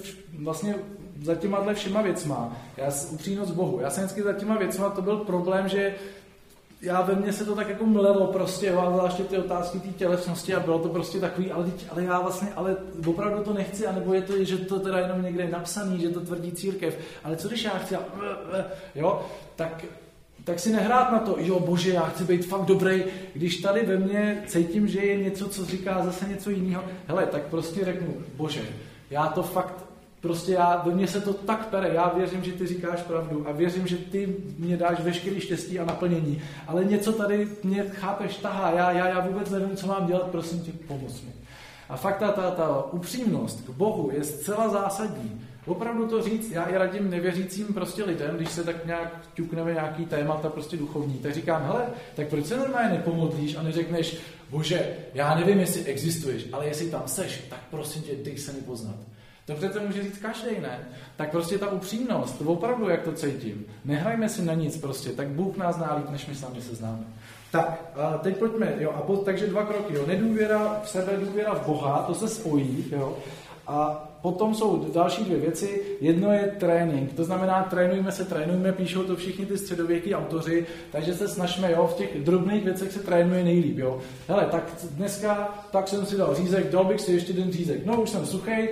za těma všema věcma, upřímnost Bohu. Já jsem vždycky za těma věcma, to byl problém, že ve mně se to tak jako mlelo prostě, a zvláště ty otázky té tělesnosti a bylo to prostě takový, ale já vlastně, ale opravdu to nechci, anebo je to, že to teda jenom někde je napsaný, že to tvrdí církev, ale co když já chci, jo, tak si nehrát na to, jo Bože, já chci být fakt dobrý, když tady ve mně cítím, že je něco, co říká zase něco jiného, hele, tak prostě řeknu, Bože, já to fakt, prostě ve mně se to tak pere, já věřím, že ty říkáš pravdu a věřím, že ty mě dáš veškerý štěstí a naplnění, ale něco tady mě, chápeš, tahá, já vůbec nevím, co mám dělat, prosím tě, pomoz mi. A fakt ta upřímnost k Bohu je zcela zásadní. Opravdu to říct, já i radím nevěřícím prostě lidem, když se tak nějak ťukneme nějaký témata prostě duchovní, tak říkám, hele, tak proč se normálně nepomodlíš a neřekneš, bože, já nevím, jestli existuješ, ale jestli tam seš, tak prosím tě, dej se mi poznat. To přece může říct každej, ne? Tak prostě ta upřímnost, to opravdu, jak to cítím. Nehrajme si na nic prostě, tak Bůh nás zná líp, než my sami se známe. Tak, teď pojďme, jo, takže 2 kroky, jo, nedůvěra v sebe, důvěra v Boha, to se spojí, jo, a potom jsou další 2 věci. Jedno je trénink, to znamená trénujme, píšou to všichni ty středověký autoři, takže se snažíme, jo, v těch drobných věcech se trénuje nejlíp, jo. Hele, tak dneska, tak jsem si dal řízek, dal bych si ještě den řízek, no už jsem suchej,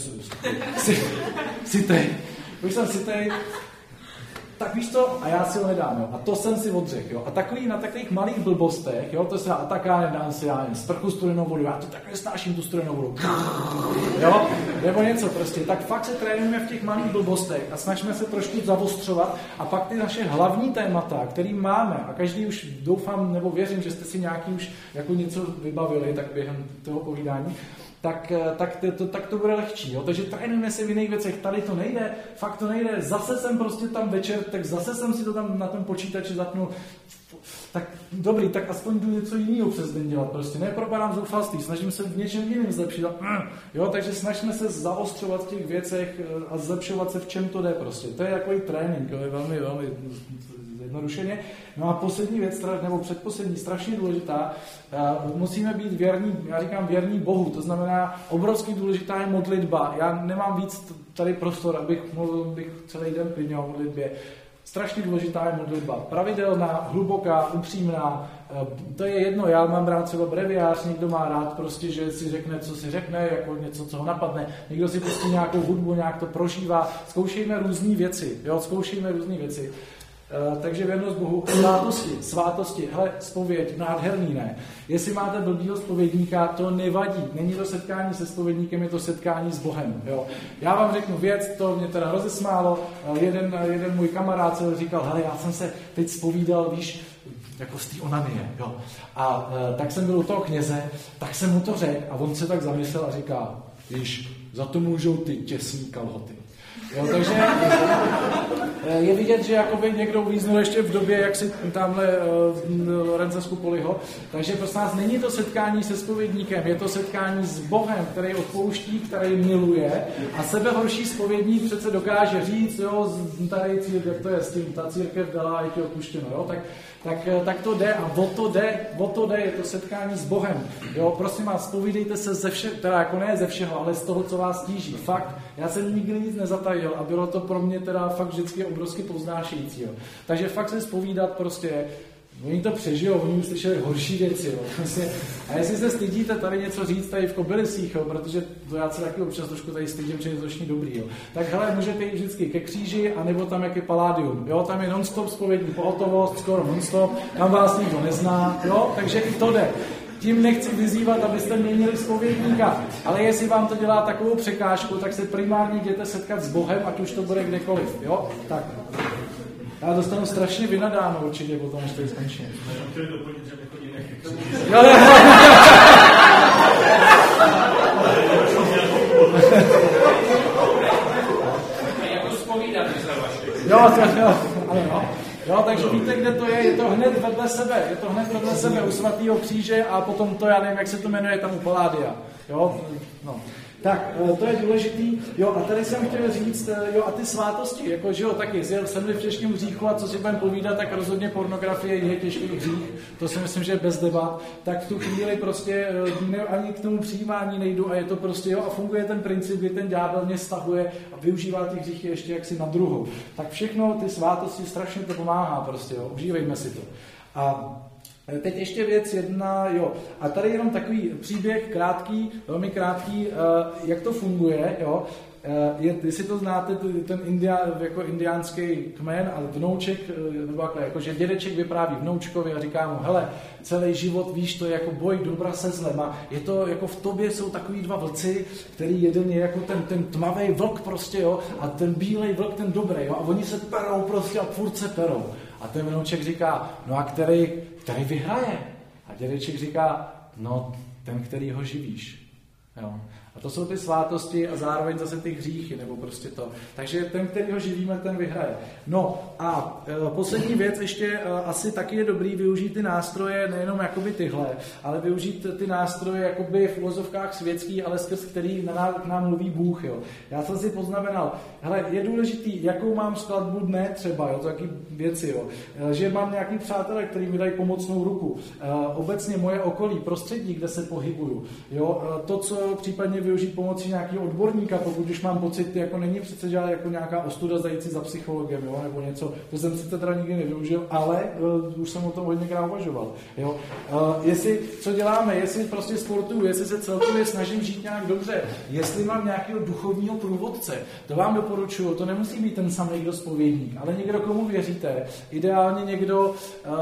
už jsem sytej, tak víš to, a já si ho nedám, jo. A to jsem si odřekl, jo. A takový na takových malých blbostech, jo, to se dá, a tak já nedám si, já nevím, sprchu studenou vodu, já to tak nesnáším tu studenou vodu, jo, nebo něco prostě. Tak fakt se trénujeme v těch malých blbostech a snažíme se trošku zavostřovat a pak ty naše hlavní témata, který máme, a každý už doufám, nebo věřím, že jste si nějaký už jako něco vybavili, tak během toho povídání, tak to bude lehčí. Jo? Takže trénujeme se v jiných věcech. Tady to nejde, fakt to nejde. Zase jsem prostě tam večer, tak zase jsem si to tam na tom počítači zapnul. Tak dobrý, tak aspoň jdu něco jiného přes den dělat. Prostě nepropadám zoufalství, snažím se v něčem jiném zlepšit. Jo? Takže snažíme se zaostřovat v těch věcech a zlepšovat se v čem to jde prostě. To je takový trénink, jo? Je velmi, velmi zjednodušeně. No a poslední věc, nebo předposlední, strašně důležitá, musíme být věrní, já říkám věrní Bohu, to znamená obrovsky důležitá je modlitba. Já nemám víc tady prostor, abych celý den klidně o modlitbě. Strašně důležitá je modlitba. Pravidelná, hluboká, upřímná. To je jedno, já mám rád třeba breviář, někdo má rád prostě, že si řekne, co si řekne, jako něco, co ho napadne. Někdo si pustí nějakou hudbu, nějak to prožívá. Zkoušejme různé věci. Takže věrnost Bohu, svátosti, hele, zpověď, nádherný, ne. Jestli máte blbýho zpovědníka, to nevadí. Není to setkání se zpovědníkem, je to setkání s Bohem. Jo. Já vám řeknu věc, to mě teda rozesmálo. Jeden můj kamarád se říkal, hele, já jsem se teď zpovídal, víš, jako z té onanie, jo. A tak jsem byl u toho kněze, tak jsem mu to řekl a on se tak zamyslel a říká, víš, za to můžou ty těsný kalhoty. Jo, takže je vidět, že jakoby někdo uvíznul ještě v době, jak si tamhle Lorence Skupoliho. Takže prosím nás, není to setkání se zpovědníkem, je to setkání s Bohem, který odpouští, který miluje a sebehorší zpovědník přece dokáže říct, jo, tady církev, to je s tím, ta církev dala, je ti odpuštěno, jo, tak to jde a o to jde, je to setkání s Bohem. Jo, prosím vás, zpovídejte se ze všeho, teda jako ne ze všeho, ale z toho, co vás tíží. Fakt, já jsem nikdy nic nezatajil a bylo to pro mě teda fakt vždycky obrovsky povznášející. Jo. Takže fakt se zpovídat prostě, oni to přežijou, oni slyšeli horší věci. Jo. A jestli se stydíte tady něco říct tady v Kobylisích, jo, protože to já se taky občas trošku tady stydím, že je to dobrý. Jo. Tak hele, můžete jít vždycky ke kříži, anebo tam jak je Paládium. Jo, tam je non-stop zpovědní pohotovost, skoro non-stop, tam vás nikdo nezná, jo, takže i to jde. Tím nechci vyzývat, abyste měnili zpovědníka, ale jestli vám to dělá takovou překážku, tak se primárně jděte setkat s Bohem, ať už to bude kdekoliv. Jo, tak. Já dostanu strašně vynadáno určitě potom, než tady skončím. Chtěli doplnit, že nechodí nechci. Jako zpovídat se vaše. Jo, takže víte, kde to je to hned vedle sebe, u svatého kříže a potom to, já nevím, jak se to jmenuje, tam u Paládia. Jo, no. Tak, to je důležitý. Jo, a tady jsem chtěl říct, jo, a ty svátosti, jako, že jo, taky, jsem-li v těžkém hříchu a co si budeme povídat, tak rozhodně pornografie je těžký hřích, to si myslím, že je bez debat, tak v tu chvíli prostě ani k tomu přijímání nejdu a je to prostě, jo, a funguje ten princip, kdy ten ďábel mě stahuje a využívá ty hříchy ještě jaksi na druhou. Tak všechno, ty svátosti, strašně to pomáhá prostě, jo, užívejme si to. A teď ještě věc jedna, jo. A tady jenom takový příběh krátký, velmi krátký, jak to funguje, jo. Jestli to znáte, ten jako indiánský kmen a vnouček, nebo jako, že dědeček vypráví vnoučkovi a říká mu, hele, celý život, víš, to je jako boj dobra se zlem a je to, jako v tobě jsou takový dva vlci, který jeden je jako ten tmavý vlk prostě, jo, a ten bílej vlk, ten dobrý, jo, a oni se perou prostě a furt se perou. A ten vnouček říká, no a který vyhraje? A dědeček říká, no ten, který ho živíš. Jo. A to jsou ty svátosti a zároveň zase ty hříchy, nebo prostě to. Takže ten, který ho živíme, ten vyhraje. No a poslední věc ještě asi taky je dobrý využít ty nástroje, nejenom jakoby tyhle, ale využít ty nástroje jakoby v uvozovkách světský, ale skrz který k nám mluví Bůh. Jo. Já jsem si poznamenal, hele, je důležitý, jakou mám skladbu dne třeba, jo, to taky věci, jo, že mám nějaký přátelé, který mi dají pomocnou ruku, obecně moje okolí, prostředí, kde se pohybuju, jo, to, co případně využít pomocí nějakého odborníka, pokud už mám pocit, jako není přece žádná jako nějaká ostuda zajít si za psychologem, jo, nebo něco, to jsem si teda nikdy nevyužil, ale už jsem o tom hodněkrát uvažoval, jo. Jestli, co děláme, jestli prostě sportuju, jestli se celkově snažím žít nějak dobře, jestli mám nějakého duchovního průvodce, to vám doporučuju, to nemusí být ten samý, kdo zpovědník, ale někdo, komu věříte, ideálně někdo,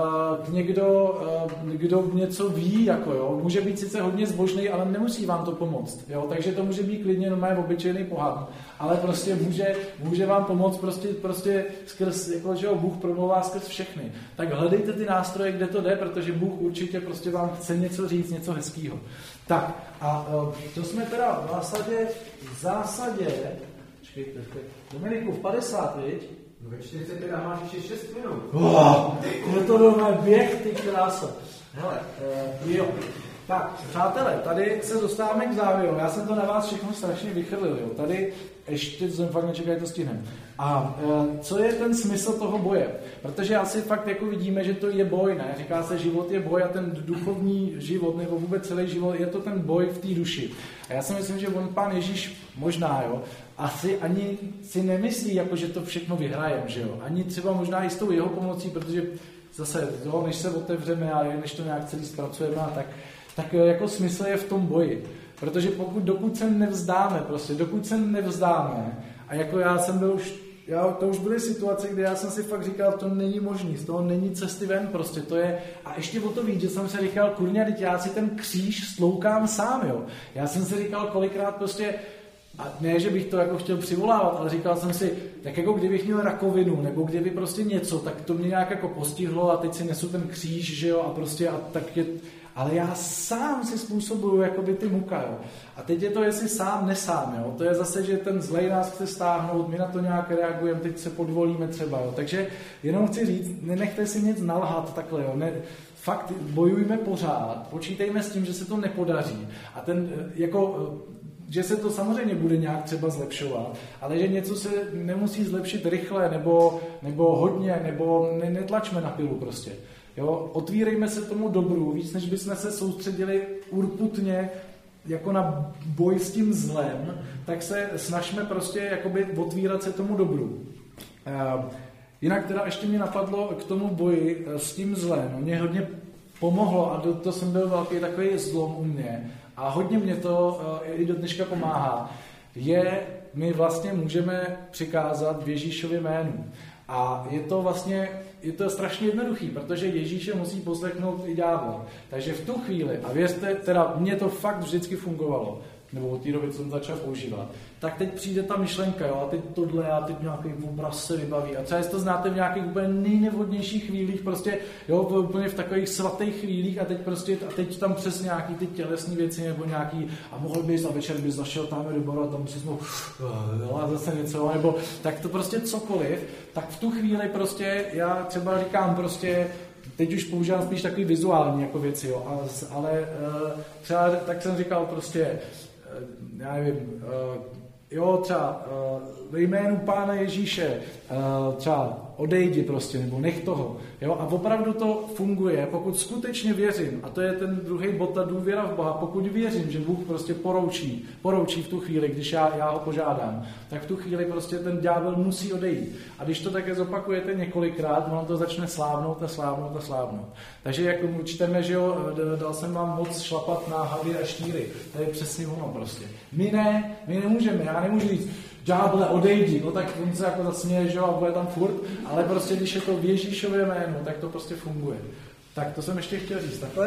kdo něco ví, jako jo, může být sice hodně zbožný, ale nemusí vám to pomoct, jo, takže to může být klidně normálně obyčejný pohán, ale prostě může vám pomoct prostě skrz, jako, že jo, Bůh promlouvá skrz všechny. Tak hledejte ty nástroje, kde to jde, protože Bůh určitě prostě vám chce něco říct, něco hezkýho. Tak a to jsme teda v zásadě, čekejte, Dominiku, v 50, viď? No ve 45 máš ještě 6 minut. Je to doma běh, ty krása. Hele, jo. Tak, přátelé, tady se dostáváme k závěru. Já jsem to na vás všechno strašně vychrlil, jo. Tady ještě jsem fakt nečekal, to stihnem. A co je ten smysl toho boje? Protože asi fakt jako vidíme, že to je boj, ne? Říká se, život je boj a ten duchovní život, nebo vůbec celý život, je to ten boj v té duši. A já si myslím, že Pán Ježíš možná, jo, asi ani si nemyslí, jako, že to všechno vyhrajem, že jo. Ani třeba možná i s tou jeho pomocí, protože zase, jo, než se otevřeme a než to nějak celý zpracujeme a tak jako smysl je v tom boji. Protože dokud se nevzdáme, a jako to už byly situace, kde já jsem si fakt říkal, to není možný, z toho není cesty ven, prostě to je, a ještě o to víc, že jsem si říkal, kurňa, teď já si ten kříž stloukám sám, jo. Já jsem si říkal kolikrát prostě, a ne, že bych to jako chtěl přivolávat, ale říkal jsem si, tak jako kdybych měl rakovinu, nebo kdyby prostě něco, tak to mě nějak jako postihlo a teď si nesu ten kříž, že jo, a prostě a tak je, ale já sám si způsobuju jakoby ty muka, jo. A teď je to, jestli sám, nesám, jo. To je zase, že ten zlej nás chce stáhnout, my na to nějak reagujeme, teď se podvolíme třeba, jo. Takže jenom chci říct, nenechte si nic nalhat takhle, jo. Fakt bojujme pořád, počítejme s tím, že se to nepodaří. A ten, jako, že se to samozřejmě bude nějak třeba zlepšovat, ale že něco se nemusí zlepšit rychle, nebo hodně, nebo netlačme na pilu prostě. Jo, otvírejme se tomu dobru, víc než bychom se soustředili urputně jako na boj s tím zlem, tak se snažme prostě jakoby otvírat se tomu dobru. Jinak teda ještě mě napadlo k tomu boji s tím zlem. Mě hodně pomohlo a to jsem byl velký takový zlom u mě a hodně mě to i do dneška pomáhá. My vlastně můžeme přikázat v Ježíšově jménu. A je to strašně jednoduchý, protože Ježíše musí poslechnout i ďábel. Takže v tu chvíli, a věřte, teda mně to fakt vždycky fungovalo, nebo od té doby, co jsem začal používat, tak teď přijde ta myšlenka, jo, a teď tohle, a teď nějaký obraz se vybaví. A třeba jestli to znáte v nějakých úplně nejnevhodnějších chvílích, prostě, jo, úplně v takových svatých chvílích a teď tam přes nějaký ty tělesné věci nebo nějaký, a mohl bys a večer bys zašel tam do baru a tam si mohl, a zase něco, nebo tak to prostě cokoliv, tak v tu chvíli prostě já třeba říkám prostě, teď už používám spíš takový vizuální jako věci, jo, ale třeba tak jsem říkal prostě, já nevím, jo, třeba ve jménu Pána Ježíše, třeba odejdi prostě, nebo nech toho. Jo? A opravdu to funguje, pokud skutečně věřím, a to je ten druhý bod, ta důvěra v Boha, pokud věřím, že Bůh prostě poroučí v tu chvíli, když já ho požádám, tak v tu chvíli prostě ten ďábel musí odejít. A když to také zopakujete několikrát, ono to začne slávnout. Takže jak čteme, že jo, dal jsem vám moc šlapat na havy a štíry. To je přesně ono prostě. My nemůžeme, já nemůžu říct, ďáble, odejdi, no tak on se jako zasměje, že jo, a bude tam furt, ale prostě když je to v Ježíšově jménu, tak to prostě funguje. Tak to jsem ještě chtěl říct, takhle?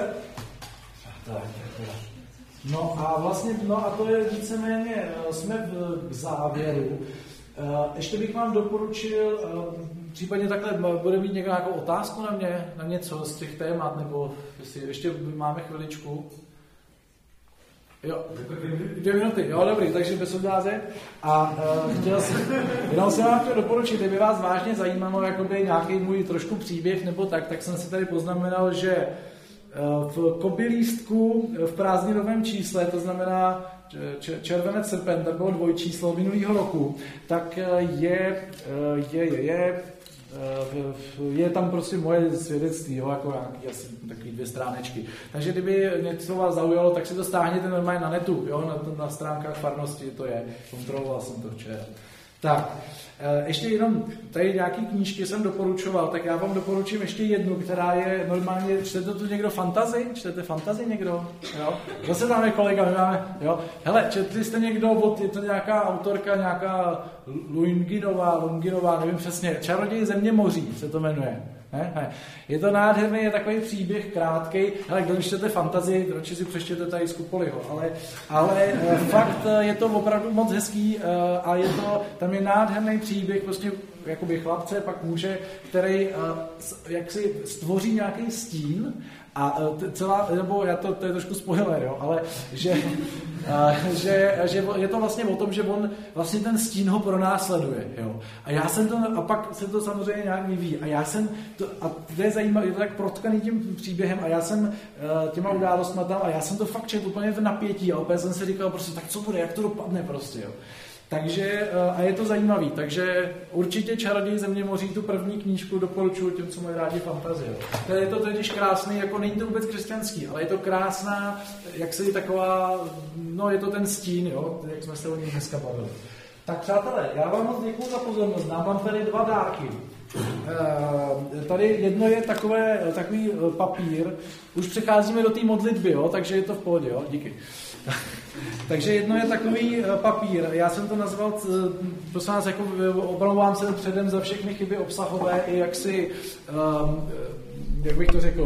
No a to je víceméně, jsme v závěru. Ještě bych vám doporučil, případně takhle, bude mít někdo nějakou otázku na mě, na něco z těch témat, nebo jestli ještě máme chviličku. Jo, 2 minuty, jo, dobrý, takže bez odázek. A jenom jsem vám chtěl doporučit, kdyby vás vážně zajímalo jakoby nějaký můj trošku příběh nebo tak jsem si tady poznamenal, že v kobylístku v prázdninovém čísle, to znamená červenec, srpen, to bylo dvojčíslo minulého roku, tak je tam prostě moje svědectví, jo, jako nějaký asi takový 2 stránečky. Takže kdyby něco vás zaujalo, tak si to stáhněte normálně na netu, jo, na stránkách farnosti to je, kontroloval jsem to včera. Tak, ještě jenom tady nějaký knížky jsem doporučoval, tak já vám doporučím ještě jednu, která je normálně, čtete tu někdo fantasy? Čtete fantasy někdo? Jo? Zase tam je kolega, my máme, jo? Hele, četli jste někdo, je to nějaká autorka, nějaká Lunginová, nevím přesně, Čaroděj země moří se to jmenuje. Ne? Je to nádherný, je takový příběh krátkej, ale když čtete fantasy, radši si přečtěte tady z Kupoliho, ale fakt je to opravdu moc hezký a tam je nádherný příběh prostě jakoby chlapce, pak muže, který jak si stvoří nějaký stín a celá, nebo to je trošku spoiler, jo, ale že je to vlastně o tom, že on vlastně ten stín ho pronásleduje, jo. A pak se to samozřejmě nějak vyvíjí. A to je zajímavé, je to tak protkaný tím příběhem a já jsem těma událostma tam a já jsem to fakt četl úplně v napětí a opět jsem si říkal prostě, tak co bude, jak to dopadne prostě, jo. Takže, a je to zajímavý, takže určitě Čaroděj země moří, tu první knížku doporučuji těm, co mají rádi fantazie. Je to totiž krásný, jako není to vůbec křesťanský, ale je to krásná, jak se taková, no je to ten stín, jo, jak jsme se o něm dneska bavili. Tak přátelé, já vám moc děkuju za pozornost, dám vám tady 2 dárky. Tady jedno je takový papír, už přecházíme do té modlitby, jo, takže je to v pohodě, jo, díky. Takže jedno je takový papír, já jsem to nazval, prosím vás, jako omlouvám se předem za všechny chyby obsahové i jak bych to řekl,